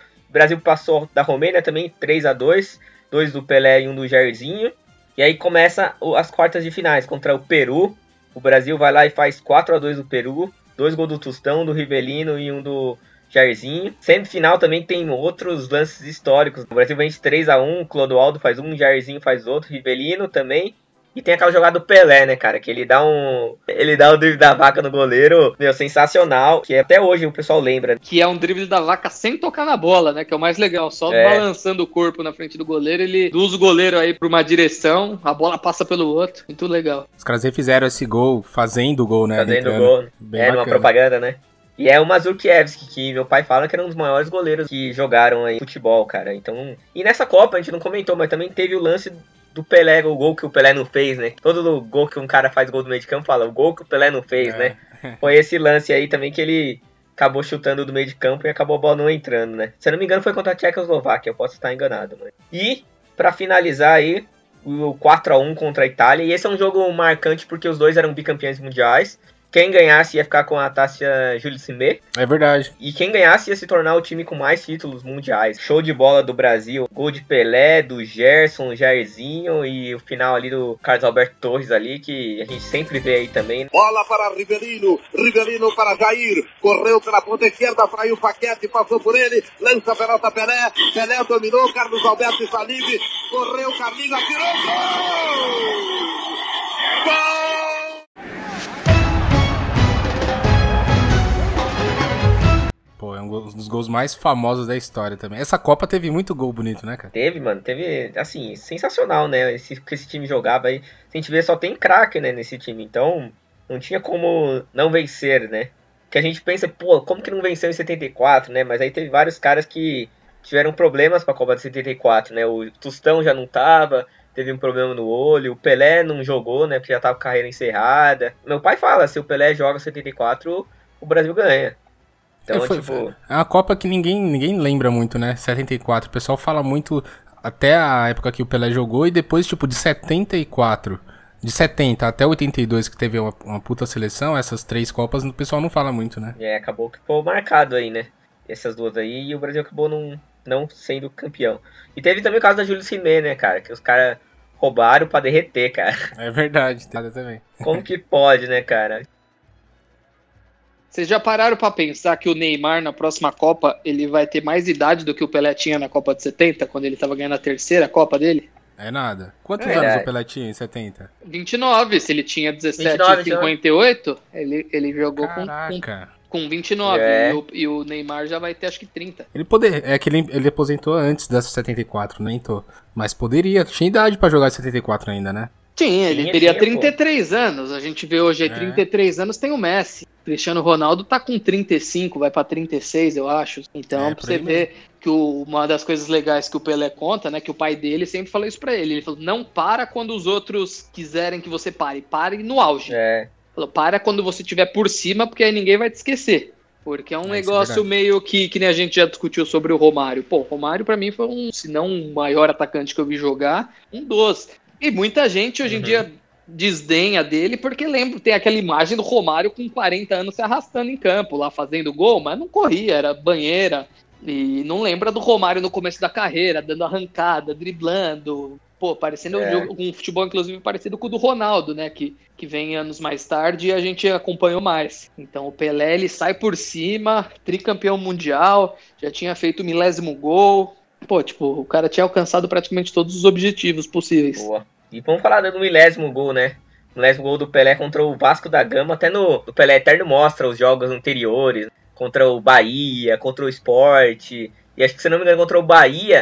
Speaker 1: da Romênia também, 3-2, 2 do Pelé e 1 do Jairzinho. E aí começa as quartas de finais contra o Peru. O Brasil vai lá e faz 4-2 do Peru, 2 gols do Tostão, do Rivelino e 1 do Jairzinho. Semifinal também tem outros lances históricos. O Brasil vence 3-1, Clodoaldo faz um, Jairzinho faz outro, Rivelino também. E tem aquela jogada do Pelé, né, cara? Que ele dá o drible da vaca no goleiro, meu, sensacional. Que até hoje o pessoal lembra.
Speaker 3: Que é um drible da vaca sem tocar na bola, né? Que é o mais legal. Só balançando o corpo na frente do goleiro, ele usa o goleiro aí pra uma direção, a bola passa pelo outro. Muito legal.
Speaker 2: Os caras refizeram esse gol fazendo o gol, né?
Speaker 1: Fazendo o gol. Numa propaganda, né? E é o Mazurkiewicz, que meu pai fala que era um dos maiores goleiros que jogaram aí futebol, cara. Então, e nessa Copa, a gente não comentou, mas também teve o lance do Pelé, o gol que o Pelé não fez, né? Todo gol que um cara faz gol do meio de campo fala, o gol que o Pelé não fez, né? Foi esse lance aí também que ele acabou chutando do meio de campo e acabou a bola não entrando, né? Se eu não me engano foi contra a Tchecoslováquia, eu posso estar enganado, né? E, pra finalizar aí, o 4-1 contra a Itália, e esse é um jogo marcante porque os dois eram bicampeões mundiais. Quem ganhasse ia ficar com a taça Jules Rimet.
Speaker 2: É verdade.
Speaker 1: E quem ganhasse ia se tornar o time com mais títulos mundiais. Show de bola do Brasil. Gol de Pelé, do Gerson, Jairzinho e o final ali do Carlos Alberto Torres ali, que a gente sempre vê aí também.
Speaker 6: Bola para Rivelino, Rivelino para Jair. Correu pela ponta esquerda, fraiu o Paquete, passou por ele. Lança a pelota Pelé. Pelé dominou, Carlos Alberto está livre. Correu, Carlinhos, atirou. Gol! Gol!
Speaker 2: Pô, é um dos gols mais famosos da história também. Essa Copa teve muito gol bonito, né, cara?
Speaker 1: Teve, assim, sensacional, né? Que esse time jogava aí. Se a gente vê, só tem craque, né, nesse time. Então, não tinha como não vencer, né? Que a gente pensa, pô, como que não venceu em 74, né? Mas aí teve vários caras que tiveram problemas com a Copa de 74, né? O Tostão já não tava, teve um problema no olho. O Pelé não jogou, né? Porque já tava com a carreira encerrada. Meu pai fala, se o Pelé joga 74, o Brasil ganha. Então,
Speaker 2: é uma Copa que ninguém lembra muito, né? 74. O pessoal fala muito até a época que o Pelé jogou e depois, tipo, de 74. De 70 até 82, que teve uma puta seleção, essas 3 Copas, o pessoal não fala muito, né?
Speaker 1: Acabou que ficou marcado aí, né? Essas duas aí, e o Brasil acabou não sendo campeão. E teve também o caso da Jules Rimet, né, cara? Que os caras roubaram pra derreter, cara.
Speaker 2: É verdade, também.
Speaker 1: Como que pode, né, cara?
Speaker 3: Vocês já pararam pra pensar que o Neymar na próxima Copa ele vai ter mais idade do que o Pelé tinha na Copa de 70, quando ele tava ganhando a terceira Copa dele?
Speaker 2: É nada. Quantos anos o Pelé tinha em 70?
Speaker 3: 29, se ele tinha 17 em 58, ele jogou com 29. E o Neymar já vai ter acho que 30.
Speaker 2: Ele aposentou antes das 74, nem tô. Mas tinha idade pra jogar 74 ainda, né?
Speaker 3: Sim, ele teria 33 anos. A gente vê hoje 33 anos, tem o Messi. Cristiano Ronaldo tá com 35, vai pra 36, eu acho. Então, pra você ver que uma das coisas legais que o Pelé conta, né, que o pai dele sempre falou isso pra ele. Ele falou, não para quando os outros quiserem que você pare. Pare no auge. Falou, para quando você estiver por cima, porque aí ninguém vai te esquecer. Porque é um negócio meio que nem a gente já discutiu sobre o Romário. Pô, o Romário pra mim foi se não o maior atacante que eu vi jogar, um dos. E muita gente hoje em dia desdenha dele porque tem aquela imagem do Romário com 40 anos se arrastando em campo, lá fazendo gol, mas não corria, era banheira. E não lembra do Romário no começo da carreira, dando arrancada, driblando, pô, parecendo um futebol inclusive parecido com o do Ronaldo, né, que vem anos mais tarde e a gente acompanhou mais. Então o Pelé, ele sai por cima, tricampeão mundial, já tinha feito o 1000º gol. Pô, tipo, o cara tinha alcançado praticamente todos os objetivos possíveis.
Speaker 1: Boa. E vamos falar do 1000º gol, né? O 1000º gol do Pelé contra o Vasco da Gama. Até no Pelé Eterno mostra os jogos anteriores. Contra o Bahia, contra o Sport. E acho que, se não me engano, contra o Bahia,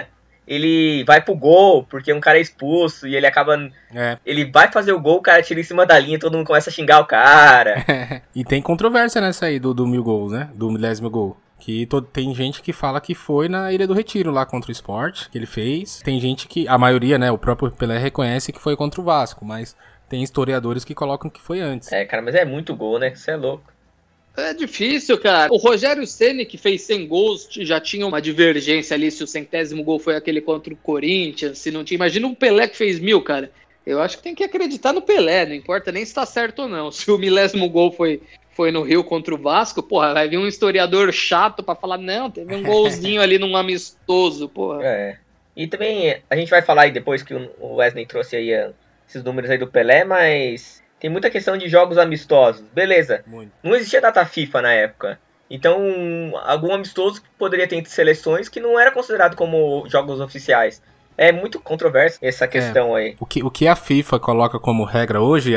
Speaker 1: ele vai pro gol, porque um cara é expulso, e ele acaba... Ele vai fazer o gol, o cara tira em cima da linha, todo mundo começa a xingar o cara.
Speaker 2: E tem controvérsia nessa aí do 1000 gols, né? Do 1000º gol. Que tem gente que fala que foi na Ilha do Retiro, lá contra o Sport, que ele fez. Tem gente que, a maioria, né, o próprio Pelé reconhece que foi contra o Vasco, mas tem historiadores que colocam que foi antes.
Speaker 1: Cara, mas é muito gol, né? Você é louco.
Speaker 3: É difícil, cara. O Rogério Ceni, que fez 100 gols, já tinha uma divergência ali se o 100º gol foi aquele contra o Corinthians, se não tinha. Imagina um Pelé que fez 1000, cara. Eu acho que tem que acreditar no Pelé, não importa nem se tá certo ou não. Se o 1000º gol foi no Rio contra o Vasco, porra, vai vir um historiador chato pra falar, não, teve um golzinho ali num amistoso, porra.
Speaker 1: E também, a gente vai falar aí depois que o Wesley trouxe aí esses números aí do Pelé, mas tem muita questão de jogos amistosos. Beleza, não existia data FIFA na época. Então, algum amistoso poderia ter seleções que não era considerado como jogos oficiais. É muito controverso essa questão aí.
Speaker 2: O que a FIFA coloca como regra hoje,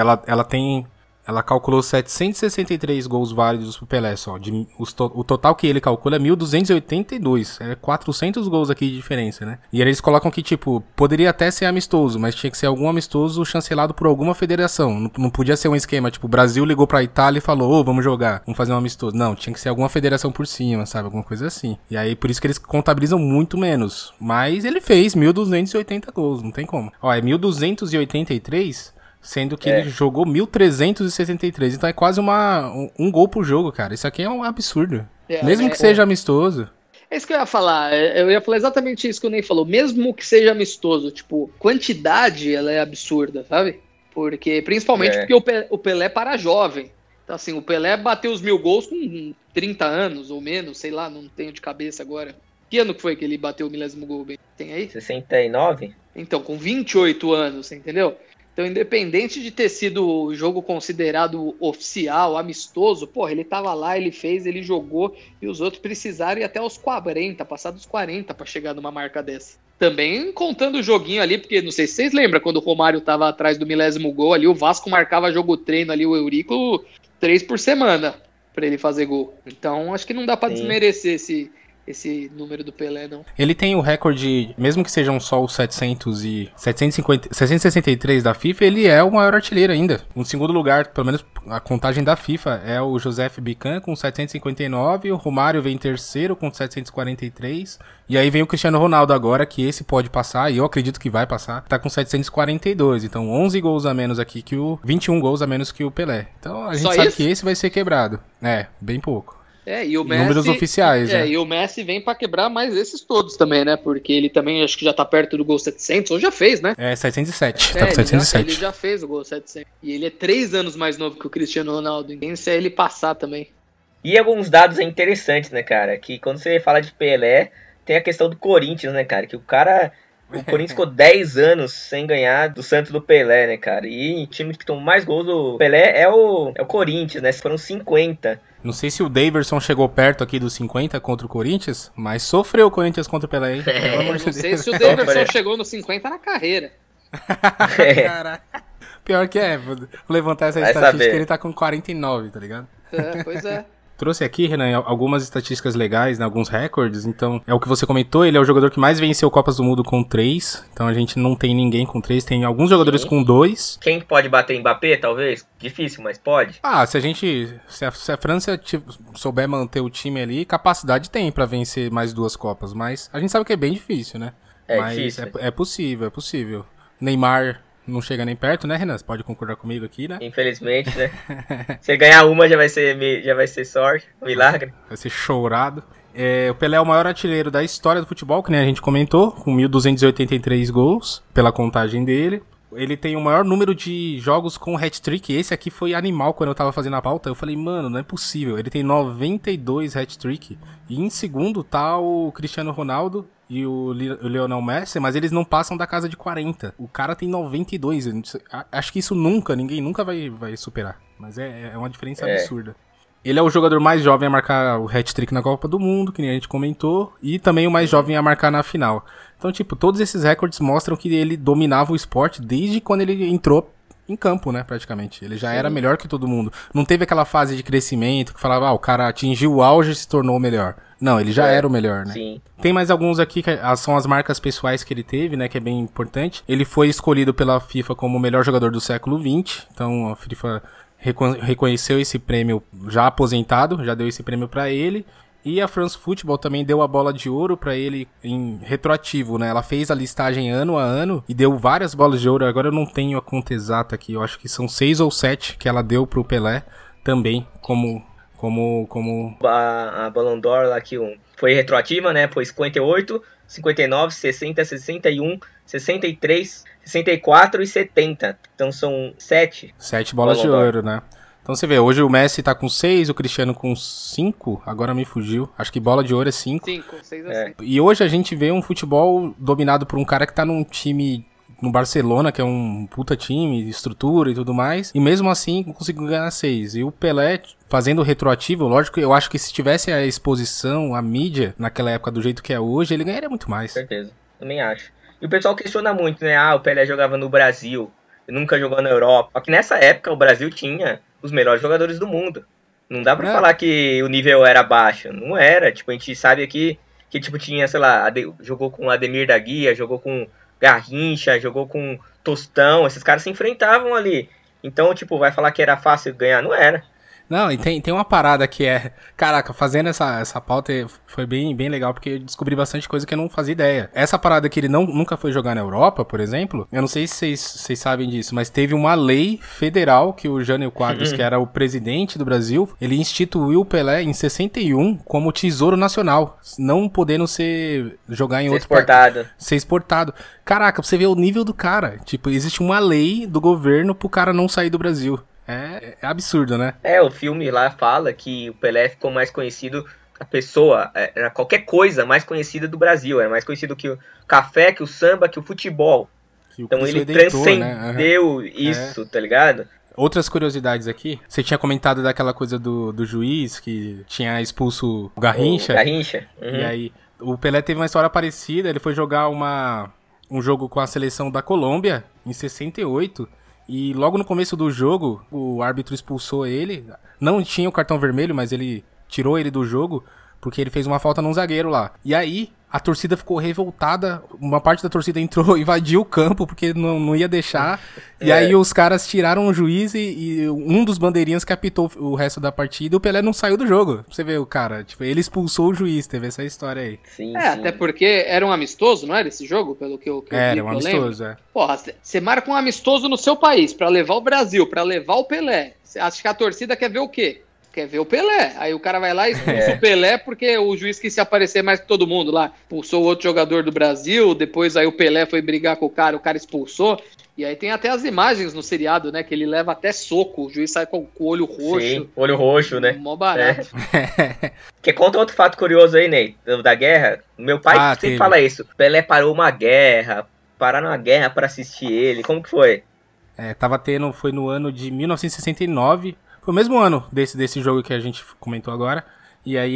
Speaker 2: ela calculou 763 gols válidos pro Pelé só. O total que ele calcula é 1.282. É 400 gols aqui de diferença, né? E eles colocam que, tipo, poderia até ser amistoso, mas tinha que ser algum amistoso chancelado por alguma federação. Não podia ser um esquema, tipo, o Brasil ligou pra Itália e falou, vamos jogar, vamos fazer um amistoso. Não, tinha que ser alguma federação por cima, sabe? Alguma coisa assim. E aí, por isso que eles contabilizam muito menos. Mas ele fez 1.280 gols, não tem como. Ó, é 1.283... Sendo que ele jogou 1.363. Então é quase um gol por jogo, cara. Isso aqui é um absurdo. Mesmo que seja amistoso.
Speaker 3: É isso que eu ia falar. Eu ia falar exatamente isso que o Ney falou. Mesmo que seja amistoso, tipo, quantidade, ela é absurda, sabe? Porque, principalmente porque o Pelé para jovem. Então, assim, o Pelé bateu os 1000 gols com 30 anos ou menos, sei lá, não tenho de cabeça agora. Que ano que foi que ele bateu o 1000º gol? Tem aí?
Speaker 1: 69?
Speaker 3: Então, com 28 anos, você entendeu? Então, independente de ter sido o jogo considerado oficial, amistoso, porra, ele tava lá, ele fez, ele jogou, e os outros precisaram ir até os 40, passar dos 40 pra chegar numa marca dessa. Também contando o joguinho ali, porque não sei se vocês lembram, quando o Romário tava atrás do 1000º gol ali, o Vasco marcava jogo treino ali, o Eurico, 3 por semana pra ele fazer gol. Então, acho que não dá pra desmerecer esse número do Pelé, não.
Speaker 2: Ele tem o recorde, mesmo que sejam só os 763 da FIFA, ele é o maior artilheiro ainda. Em segundo lugar, pelo menos a contagem da FIFA, é o Joseph Bican com 759, o Romário vem em terceiro com 743, e aí vem o Cristiano Ronaldo agora, que esse pode passar, e eu acredito que vai passar, tá com 742, então 11 gols a menos aqui que 21 gols a menos que o Pelé. Então a gente
Speaker 3: só
Speaker 2: sabe
Speaker 3: isso?
Speaker 2: Que esse vai ser quebrado. Bem pouco.
Speaker 3: E o Messi,
Speaker 2: números oficiais,
Speaker 3: E o Messi vem pra quebrar mais esses todos também, né? Porque ele também acho que já tá perto do gol 700, ou já fez, né?
Speaker 2: 707, tá com 707.
Speaker 3: Ele já fez o gol 700. E ele é 3 anos mais novo que o Cristiano Ronaldo. Então se é ele passar também.
Speaker 1: E alguns dados interessantes, né, cara? Que quando você fala de Pelé, tem a questão do Corinthians, né, cara? Que o Corinthians ficou 10 anos sem ganhar do Santos do Pelé, né, cara? E o time que tomou mais gols do Pelé é o Corinthians, né? Foram 50.
Speaker 2: Não sei se o Daverson chegou perto aqui dos 50 contra o Corinthians, mas sofreu o Corinthians contra o Pelé, hein?
Speaker 3: Não sei se o Daverson chegou nos 50 na carreira.
Speaker 2: Caraca. Pior que vou levantar essa estatística, ele tá com 49, tá ligado?
Speaker 3: Pois é.
Speaker 2: Trouxe aqui, Renan, algumas estatísticas legais, né, alguns recordes, então é o que você comentou, ele é o jogador que mais venceu Copas do Mundo com 3, então a gente não tem ninguém com 3, tem alguns jogadores com 2.
Speaker 1: Quem pode bater Mbappé, talvez? Difícil, mas pode?
Speaker 2: Se a França souber manter o time ali, capacidade tem pra vencer mais 2 Copas, mas a gente sabe que é bem difícil, né? Mas
Speaker 1: difícil.
Speaker 2: É possível. Neymar não chega nem perto, né, Renan? Você pode concordar comigo aqui, né?
Speaker 1: Infelizmente, né? Se ele ganhar uma, já vai ser sorte, milagre.
Speaker 2: Vai ser chorado. O Pelé é o maior artilheiro da história do futebol, que nem a gente comentou, com 1.283 gols, pela contagem dele. Ele tem o maior número de jogos com hat-trick. Esse aqui foi animal quando eu tava fazendo a pauta. Eu falei, mano, não é possível. Ele tem 92 hat-trick. E em segundo tá o Cristiano Ronaldo e o Lionel Messi, mas eles não passam da casa de 40. O cara tem 92. Acho que isso ninguém nunca vai superar. Mas é uma diferença absurda. Ele é o jogador mais jovem a marcar o hat-trick na Copa do Mundo, que nem a gente comentou, e também o mais jovem a marcar na final. Então, todos esses recordes mostram que ele dominava o esporte desde quando ele entrou em campo, né, praticamente. Ele já era melhor que todo mundo. Não teve aquela fase de crescimento que falava, o cara atingiu o auge e se tornou o melhor. Não, ele já era o melhor, né?
Speaker 1: Sim.
Speaker 2: Tem mais alguns aqui que são as marcas pessoais que ele teve, né, que é bem importante. Ele foi escolhido pela FIFA como o melhor jogador do século XX, então a FIFA reconheceu esse prêmio já aposentado, já deu esse prêmio pra ele. E a France Football também deu a bola de ouro pra ele em retroativo, né? Ela fez a listagem ano a ano e deu várias bolas de ouro. Agora eu não tenho a conta exata aqui, eu acho que são 6 ou 7 que ela deu pro Pelé também, como...
Speaker 1: A Ballon d'Or lá que foi retroativa, né? Foi 58, 59, 60, 61, 63, 64 e 70. Então são 7.
Speaker 2: 7 bolas de ouro, né? Então você vê, hoje o Messi tá com 6, o Cristiano com 5, agora me fugiu. Acho que bola de ouro é 5.
Speaker 3: 5, 6 a 5.
Speaker 2: E hoje a gente vê um futebol dominado por um cara que tá num time... no Barcelona, que é um puta time, estrutura e tudo mais, e mesmo assim conseguiu ganhar 6. E o Pelé, fazendo retroativo, lógico, eu acho que se tivesse a exposição, a mídia, naquela época do jeito que é hoje, ele ganharia muito mais.
Speaker 1: Com certeza, também acho. E o pessoal questiona muito, né? O Pelé jogava no Brasil, nunca jogou na Europa. Só que nessa época o Brasil tinha os melhores jogadores do mundo. Não dá pra falar que o nível era baixo. Não era. Tipo, a gente sabe aqui que tipo, tinha, sei lá, jogou com Ademir da Guia, jogou com Garrincha, jogou com Tostão, esses caras se enfrentavam ali. Então, tipo, vai falar que era fácil ganhar? Não era.
Speaker 2: Não, e tem uma parada que é... Caraca, fazendo essa pauta foi bem legal, porque eu descobri bastante coisa que eu não fazia ideia. Essa parada que ele nunca foi jogar na Europa, por exemplo, eu não sei se vocês sabem disso, mas teve uma lei federal que o Jânio Quadros, que era o presidente do Brasil, ele instituiu o Pelé em 61 como tesouro nacional, não podendo jogar em outro país. Ser exportado. Caraca, pra você ver o nível do cara. Tipo, existe uma lei do governo pro cara não sair do Brasil. É absurdo, né?
Speaker 1: O filme lá fala que o Pelé ficou mais conhecido, a pessoa, era qualquer coisa mais conhecida do Brasil, era mais conhecido que o café, que o samba, que o futebol. Então ele transcendeu, né? Isso, tá ligado?
Speaker 2: Outras curiosidades aqui, você tinha comentado daquela coisa do juiz que tinha expulso o Garrincha. E aí, o Pelé teve uma história parecida, ele foi jogar um jogo com a seleção da Colômbia em 68, e logo no começo do jogo, o árbitro expulsou ele. Não tinha o cartão vermelho, mas ele tirou ele do jogo porque ele fez uma falta num zagueiro lá. E aí, a torcida ficou revoltada. Uma parte da torcida entrou, invadiu o campo porque não ia deixar. E aí os caras tiraram o juiz e um dos bandeirinhas que apitou o resto da partida. O Pelé não saiu do jogo. Você vê o cara, tipo, ele expulsou o juiz. Teve essa história aí.
Speaker 3: Sim. Até porque era um amistoso, não era esse jogo? Pelo que eu
Speaker 2: era um amistoso,
Speaker 3: Porra, você marca um amistoso no seu país pra levar o Brasil, pra levar o Pelé. Você acha que a torcida quer ver o quê? Quer ver o Pelé. Aí o cara vai lá e expulsa o Pelé porque o juiz quis se aparecer mais que todo mundo lá. Expulsou outro jogador do Brasil, depois aí o Pelé foi brigar com o cara expulsou. E aí tem até as imagens no seriado, né? Que ele leva até soco, o juiz sai com o olho roxo.
Speaker 1: Sim, olho roxo, né?
Speaker 3: Mó barato.
Speaker 1: Que conta outro fato curioso aí, Ney, da guerra. Meu pai sempre fala isso. Pelé parou uma guerra, pararam uma guerra pra assistir ele. Como que foi?
Speaker 2: Foi no ano de 1969... Foi o mesmo ano desse jogo que a gente comentou agora. E aí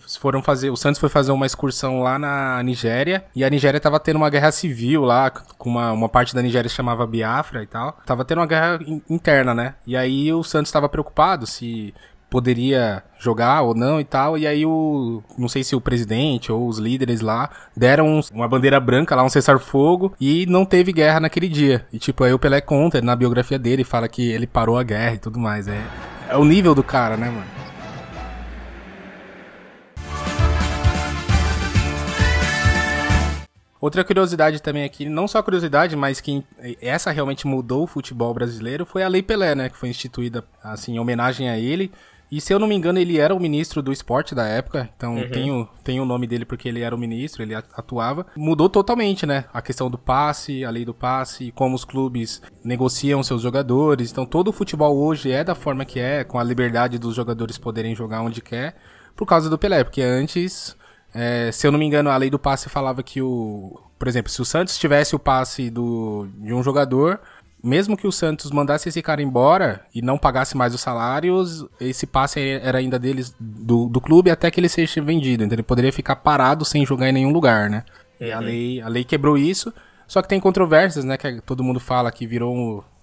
Speaker 2: o Santos foi fazer uma excursão lá na Nigéria. E a Nigéria tava tendo uma guerra civil lá, com uma parte da Nigéria que chamava Biafra e tal. Tava tendo uma guerra interna, né? E aí o Santos tava preocupado se poderia jogar ou não e tal. E aí não sei se o presidente ou os líderes lá deram uma bandeira branca lá, um cessar-fogo, e não teve guerra naquele dia. E tipo, aí o Pelé conta na biografia dele, fala que ele parou a guerra e tudo mais. É o nível do cara, né, mano? Outra curiosidade também aqui, não só curiosidade, mas que essa realmente mudou o futebol brasileiro, foi a Lei Pelé, né? Que foi instituída, assim, em homenagem a ele. E se eu não me engano, ele era o ministro do esporte da época, então tem o nome dele porque ele era o ministro, ele atuava. Mudou totalmente, né? A questão do passe, a lei do passe, como os clubes negociam seus jogadores. Então todo o futebol hoje é da forma que é, com a liberdade dos jogadores poderem jogar onde quer, por causa do Pelé, porque antes... se eu não me engano, a lei do passe falava que por exemplo, se o Santos tivesse o passe de um jogador, mesmo que o Santos mandasse esse cara embora e não pagasse mais os salários, esse passe era ainda deles, do clube, até que ele seja vendido. Então ele poderia ficar parado sem jogar em nenhum lugar, né? E a lei quebrou isso, só que tem controvérsias, né? Que todo mundo fala que virou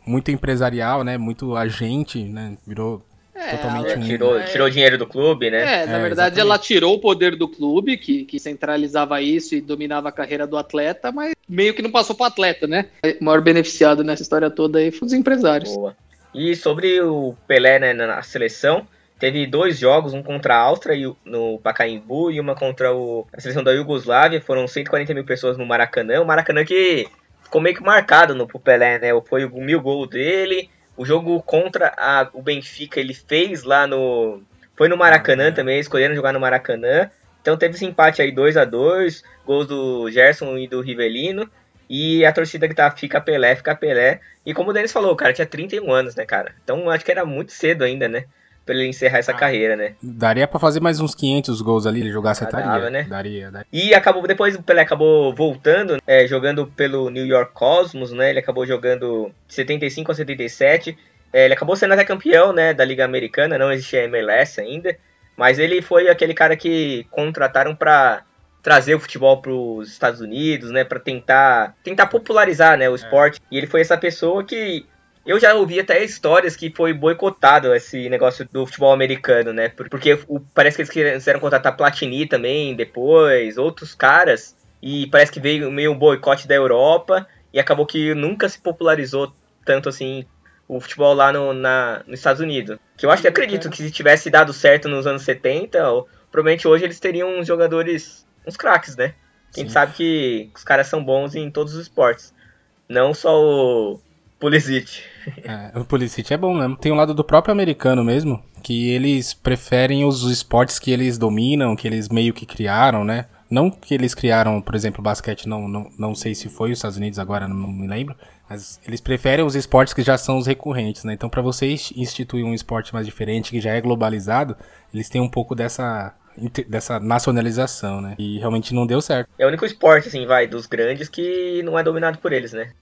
Speaker 2: muito empresarial, né? Muito agente, né? Virou totalmente
Speaker 1: tirou dinheiro do clube, né?
Speaker 3: Na verdade, exatamente. Ela tirou o poder do clube, que centralizava isso e dominava a carreira do atleta, mas meio que não passou para o atleta, né? O maior beneficiado nessa história toda aí foi os empresários.
Speaker 1: Boa. E sobre o Pelé, né, na seleção, teve 2 jogos, um contra a Áustria no Pacaembu e uma contra a seleção da Iugoslávia. Foram 140 mil pessoas no Maracanã. O Maracanã que ficou meio que marcado pro Pelé, né? Foi o 1000 gol dele. O jogo contra o Benfica ele fez lá foi no Maracanã também, escolheram jogar no Maracanã. Então teve esse empate aí 2-2, gols do Gerson e do Rivelino. E a torcida que fica Pelé, fica Pelé. E como o Denis falou, o cara tinha 31 anos, né, cara? Então acho que era muito cedo ainda, né? Pra ele encerrar essa carreira, né?
Speaker 2: Daria pra fazer mais uns 500 gols ali, ele jogasse
Speaker 1: dava, né?
Speaker 2: Daria.
Speaker 1: E depois o Pelé acabou voltando, jogando pelo New York Cosmos, né? Ele acabou jogando de 75 a 77. Ele acabou sendo até campeão, né, da Liga Americana, não existia MLS ainda. Mas ele foi aquele cara que contrataram pra trazer o futebol para os Estados Unidos, né, para tentar popularizar, né, o esporte. E ele foi essa pessoa que eu já ouvi até histórias que foi boicotado esse negócio do futebol americano, né, porque parece que eles quiseram contratar Platini também depois, outros caras, e parece que veio meio um boicote da Europa e acabou que nunca se popularizou tanto assim o futebol lá nos Estados Unidos. Que eu acredito que se tivesse dado certo nos anos 70, provavelmente hoje eles teriam jogadores, uns craques, né? A gente sabe que os caras são bons em todos os esportes. Não só o Pulisic.
Speaker 2: O Pulisic é bom mesmo. Tem um lado do próprio americano mesmo, que eles preferem os esportes que eles dominam, que eles meio que criaram, né? Não que eles criaram, por exemplo, basquete, não sei se foi os Estados Unidos agora, não me lembro. Mas eles preferem os esportes que já são os recorrentes, né? Então, pra você instituir um esporte mais diferente, que já é globalizado, eles têm um pouco dessa nacionalização, né? E realmente não deu certo.
Speaker 1: É o único esporte, assim, dos grandes que não é dominado por eles, né?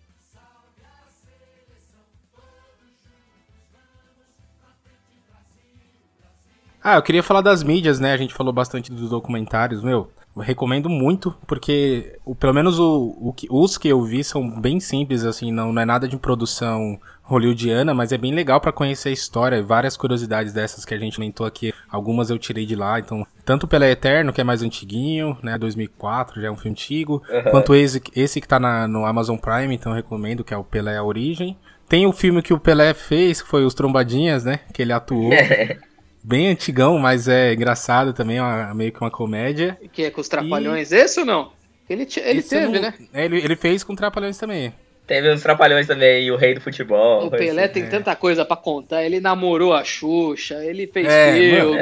Speaker 2: Eu queria falar das mídias, né? A gente falou bastante dos documentários, eu recomendo muito, porque pelo menos os que eu vi são bem simples, assim, não é nada de produção hollywoodiana, mas é bem legal pra conhecer a história, várias curiosidades dessas que a gente comentou aqui, algumas eu tirei de lá, então, tanto Pelé Eterno, que é mais antiguinho, né, 2004, já é um filme antigo, quanto esse que tá no Amazon Prime, então eu recomendo, que é o Pelé A Origem. Tem o filme que o Pelé fez, que foi Os Trombadinhas, né, que ele atuou. Bem antigão, mas é engraçado também, meio que uma comédia.
Speaker 3: Que é com os Trapalhões, esse ou não? Ele teve, né?
Speaker 2: Ele fez com Trapalhões também.
Speaker 1: Teve uns Trapalhões também, e o Rei do Futebol.
Speaker 3: O Pelé tem tanta coisa pra contar. Ele namorou a Xuxa, ele fez filme,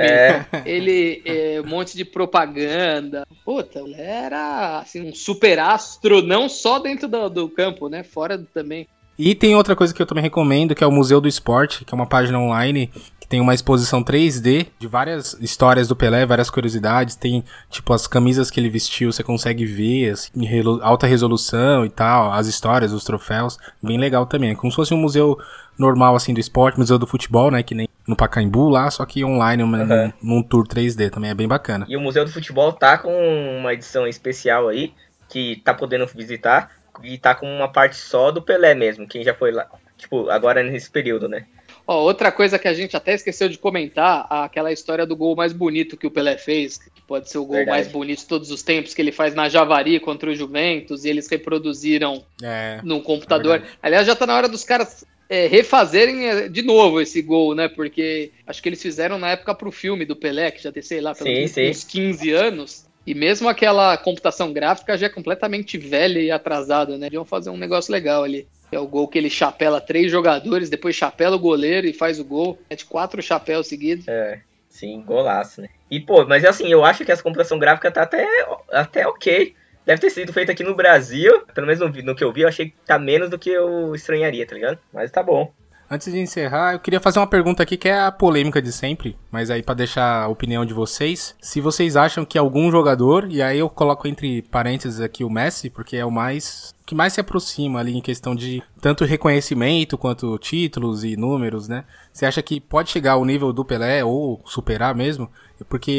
Speaker 3: ele um monte de propaganda. Puta, ele era assim, um super astro, não só dentro do campo, né? Fora também.
Speaker 2: E tem outra coisa que eu também recomendo, que é o Museu do Esporte, que é uma página online que tem uma exposição 3D de várias histórias do Pelé, várias curiosidades. Tem, tipo, as camisas que ele vestiu, você consegue ver, assim, em alta resolução e tal, as histórias, os troféus. Bem legal também. É como se fosse um museu normal, assim, do esporte, museu do futebol, né, que nem no Pacaembu lá, só que online, num tour 3D também, é bem bacana.
Speaker 1: E o Museu do Futebol tá com uma edição especial aí, que tá podendo visitar, e tá com uma parte só do Pelé mesmo, quem já foi lá, tipo, agora nesse período, né?
Speaker 3: Outra coisa que a gente até esqueceu de comentar, aquela história do gol mais bonito que o Pelé fez, que pode ser o gol mais bonito de todos os tempos, que ele faz na Javari contra o Juventus, e eles reproduziram no computador. Aliás, já tá na hora dos caras refazerem de novo esse gol, né? Porque acho que eles fizeram na época pro filme do Pelé, que já tem, sei lá, uns 15 anos. E mesmo aquela computação gráfica já é completamente velha e atrasada, né? Deviam fazer um negócio legal ali. É o gol que ele chapela 3 jogadores, depois chapela o goleiro e faz o gol. É de 4 chapéus seguidos.
Speaker 1: Sim, golaço, né? E, mas assim, eu acho que essa computação gráfica tá até ok. Deve ter sido feita aqui no Brasil. Pelo menos no que eu vi, eu achei que tá menos do que eu estranharia, tá ligado? Mas tá bom.
Speaker 2: Antes de encerrar, eu queria fazer uma pergunta aqui que é a polêmica de sempre, mas aí pra deixar a opinião de vocês, se vocês acham que algum jogador, e aí eu coloco entre parênteses aqui o Messi, porque é o que mais se aproxima ali em questão de tanto reconhecimento quanto títulos e números, né? Você acha que pode chegar ao nível do Pelé ou superar mesmo? Porque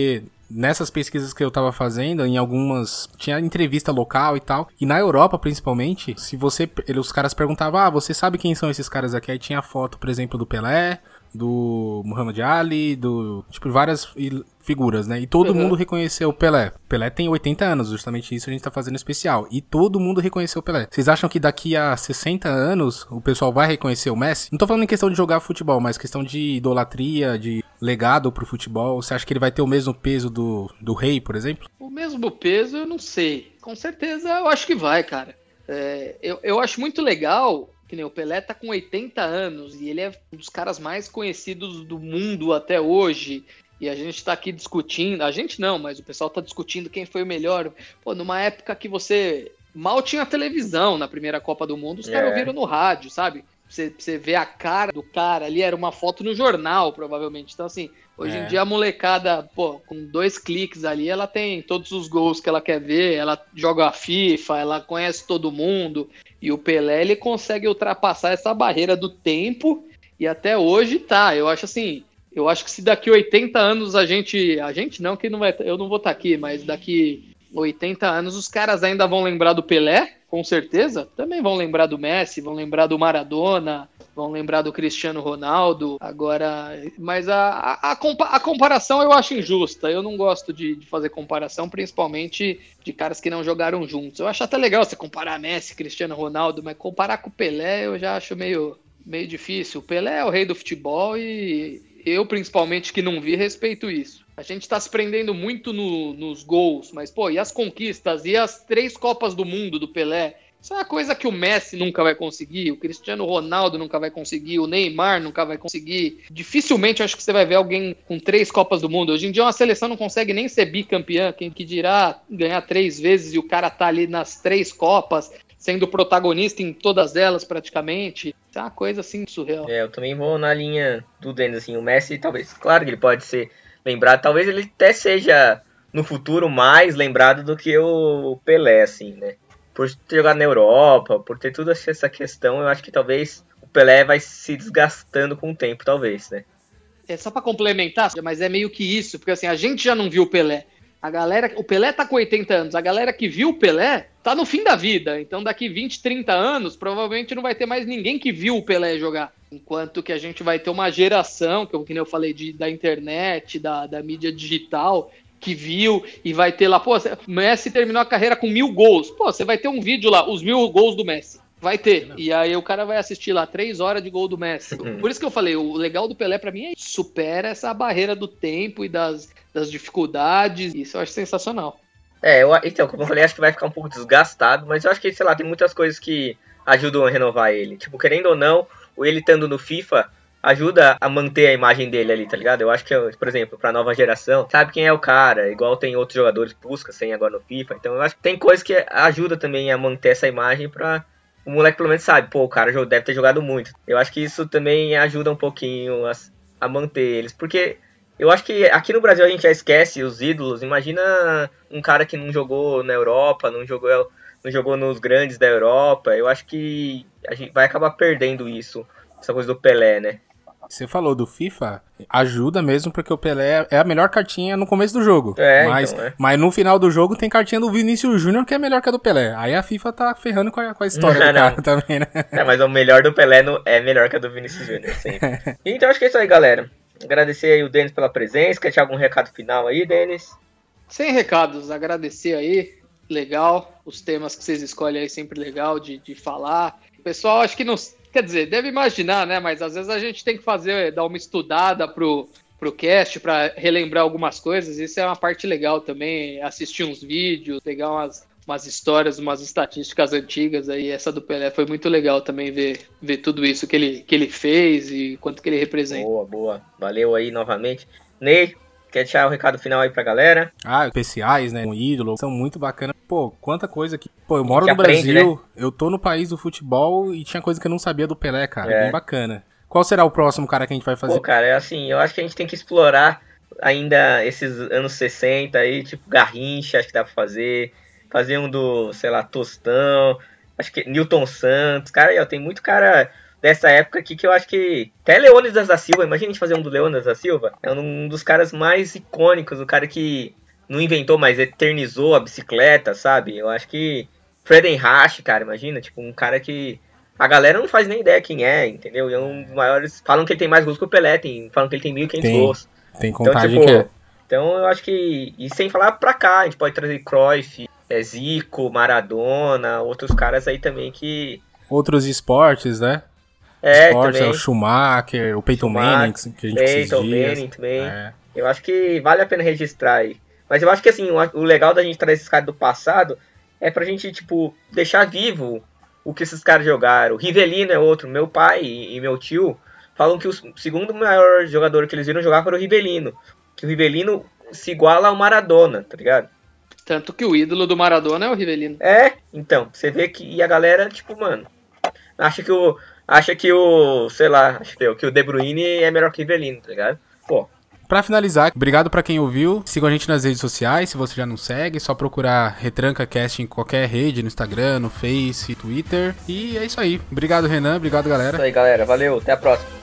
Speaker 2: nessas pesquisas que eu tava fazendo, em algumas, tinha entrevista local e tal, e na Europa, principalmente, os caras perguntavam, você sabe quem são esses caras aqui? Aí tinha foto, por exemplo, do Pelé, do Muhammad Ali, tipo, várias figuras, né? E todo mundo reconheceu o Pelé. O Pelé tem 80 anos, justamente isso a gente tá fazendo especial. E todo mundo reconheceu o Pelé. Vocês acham que daqui a 60 anos o pessoal vai reconhecer o Messi? Não tô falando em questão de jogar futebol, mas questão de idolatria, de legado pro futebol. Você acha que ele vai ter o mesmo peso do rei, por exemplo?
Speaker 3: O mesmo peso, eu não sei. Com certeza, eu acho que vai, cara. Eu acho muito legal que nem o Pelé tá com 80 anos e ele é um dos caras mais conhecidos do mundo até hoje. E a gente tá aqui discutindo, a gente não, mas o pessoal tá discutindo quem foi o melhor. Pô, numa época que você mal tinha televisão na primeira Copa do Mundo, os caras ouviram no rádio, sabe? Você vê a cara do cara ali, era uma foto no jornal, provavelmente. Então, assim, hoje em dia a molecada, pô, com 2 cliques ali, ela tem todos os gols que ela quer ver, ela joga a FIFA, ela conhece todo mundo. E o Pelé, ele consegue ultrapassar essa barreira do tempo e até hoje tá. Eu acho assim, eu acho que se daqui 80 anos a gente não, que não vai, eu não vou estar aqui, mas daqui 80 anos os caras ainda vão lembrar do Pelé, com certeza. Também vão lembrar do Messi, vão lembrar do Maradona, vão lembrar do Cristiano Ronaldo. Agora, mas a comparação eu acho injusta. Eu não gosto de fazer comparação, principalmente de caras que não jogaram juntos. Eu acho até legal você comparar Messi, Cristiano Ronaldo, mas comparar com o Pelé eu já acho meio difícil. O Pelé é o rei do futebol e eu, principalmente, que não vi, respeito isso. A gente tá se prendendo muito nos gols, mas, pô, e as conquistas? E as 3 Copas do Mundo do Pelé? Isso é uma coisa que o Messi nunca vai conseguir, o Cristiano Ronaldo nunca vai conseguir, o Neymar nunca vai conseguir. Dificilmente eu acho que você vai ver alguém com 3 Copas do Mundo. Hoje em dia uma seleção não consegue nem ser bicampeã, quem que dirá ganhar 3 vezes e o cara tá ali nas 3 Copas, sendo protagonista em todas elas praticamente. Isso é uma coisa assim surreal.
Speaker 1: Eu também vou na linha do Denis, assim, o Messi talvez, claro que ele pode ser lembrado, talvez ele até seja no futuro mais lembrado do que o Pelé, assim, né? Por ter jogado na Europa, por ter toda essa questão, eu acho que talvez o Pelé vai se desgastando com o tempo, talvez, né?
Speaker 3: Só pra complementar, mas é meio que isso, porque assim, a gente já não viu o Pelé. O Pelé tá com 80 anos, a galera que viu o Pelé tá no fim da vida, então daqui 20, 30 anos, provavelmente não vai ter mais ninguém que viu o Pelé jogar. Enquanto que a gente vai ter uma geração, que nem eu falei, da internet, da mídia digital, que viu e vai ter lá, pô, o Messi terminou a carreira com 1000 gols. Pô, você vai ter um vídeo lá, os 1000 gols do Messi. Vai ter. E aí o cara vai assistir lá 3 horas de gol do Messi. Por isso que eu falei, o legal do Pelé pra mim é isso. Supera essa barreira do tempo e das dificuldades. Isso eu acho sensacional.
Speaker 1: Então, como eu falei, acho que vai ficar um pouco desgastado, mas eu acho que, sei lá, tem muitas coisas que ajudam a renovar ele. Tipo, querendo ou não, ele estando no FIFA ajuda a manter a imagem dele ali, tá ligado? Eu acho que, por exemplo, pra nova geração, sabe quem é o cara, igual tem outros jogadores que buscam sem agora no FIFA. Então eu acho que tem coisas que ajuda também a manter essa imagem pra o moleque pelo menos sabe, pô, o cara deve ter jogado muito. Eu acho que isso também ajuda um pouquinho a manter eles, porque eu acho que aqui no Brasil a gente já esquece os ídolos. Imagina um cara que não jogou na Europa, não jogou nos grandes da Europa. Eu acho que a gente vai acabar perdendo isso, essa coisa do Pelé, né?
Speaker 2: Você falou do FIFA, ajuda mesmo, porque o Pelé é a melhor cartinha no começo do jogo. Mas no final do jogo tem cartinha do Vinícius Júnior que é melhor que a do Pelé. Aí a FIFA tá ferrando com a história do cara também, né?
Speaker 1: Mas o melhor do Pelé é melhor que a do Vinícius Júnior, sempre. Então acho que é isso aí, galera. Agradecer aí o Denis pela presença. Quer ter algum recado final aí, Denis?
Speaker 3: Sem recados, agradecer aí. Legal. Os temas que vocês escolhem aí sempre legal de falar. O pessoal acho que não... Quer dizer, deve imaginar, né? Mas às vezes a gente tem que dar uma estudada pro cast, para relembrar algumas coisas. Isso é uma parte legal também, assistir uns vídeos, pegar umas histórias, umas estatísticas antigas. Aí essa do Pelé foi muito legal também ver tudo isso que ele fez e quanto que ele representa.
Speaker 1: Boa. Valeu aí novamente. Ney, quer deixar o recado final aí pra galera?
Speaker 2: Especiais, né? Um ídolo, são muito bacanas. Pô, quanta coisa que... Pô, eu moro no Brasil, né? Eu tô no país do futebol e tinha coisa que eu não sabia do Pelé, cara. Bem bacana. Qual será o próximo cara que a gente vai fazer?
Speaker 1: Pô, cara, assim, eu acho que a gente tem que explorar ainda esses anos 60 aí, tipo Garrincha, acho que dá pra fazer. Fazer um do, sei lá, Tostão, acho que Newton Santos. Cara, tem muito cara dessa época aqui que eu acho que... Até Leônidas da Silva, imagina a gente fazer um do Leônidas da Silva. É um dos caras mais icônicos, o cara que não inventou, mas eternizou a bicicleta, sabe? Eu acho que... Friedenreich, cara, imagina, tipo, um cara que... A galera não faz nem ideia quem é, entendeu? E é um dos maiores... Falam que ele tem mais gols que o Pelé, falam que ele tem 1.500 gols.
Speaker 2: Tem contagem
Speaker 1: então, tipo,
Speaker 2: que é.
Speaker 1: Então eu acho que... E sem falar pra cá, a gente pode trazer Cruyff, Zico, Maradona, outros caras aí também que...
Speaker 2: Outros esportes, né?
Speaker 1: Também.
Speaker 2: É o Schumacher, o Peyton Manning, que a gente
Speaker 1: Peyton Manning também. Eu acho que vale a pena registrar aí. Mas eu acho que assim, o legal da gente trazer esses caras do passado é pra gente, tipo, deixar vivo o que esses caras jogaram. O Rivellino é outro. Meu pai e meu tio falam que o segundo maior jogador que eles viram jogar foi o Rivellino. Que o Rivellino se iguala ao Maradona, tá ligado?
Speaker 3: Tanto que o ídolo do Maradona é o Rivellino.
Speaker 1: Então, você vê que e a galera, tipo, mano, acha que o De Bruyne é melhor que o Rivellino, tá ligado? Pô.
Speaker 2: Pra finalizar, obrigado pra quem ouviu. Sigam a gente nas redes sociais, se você já não segue, é só procurar RetrancaCast em qualquer rede, no Instagram, no Face, Twitter. E é isso aí. Obrigado, Renan. Obrigado, galera.
Speaker 1: É isso aí, galera. Valeu. Até a próxima.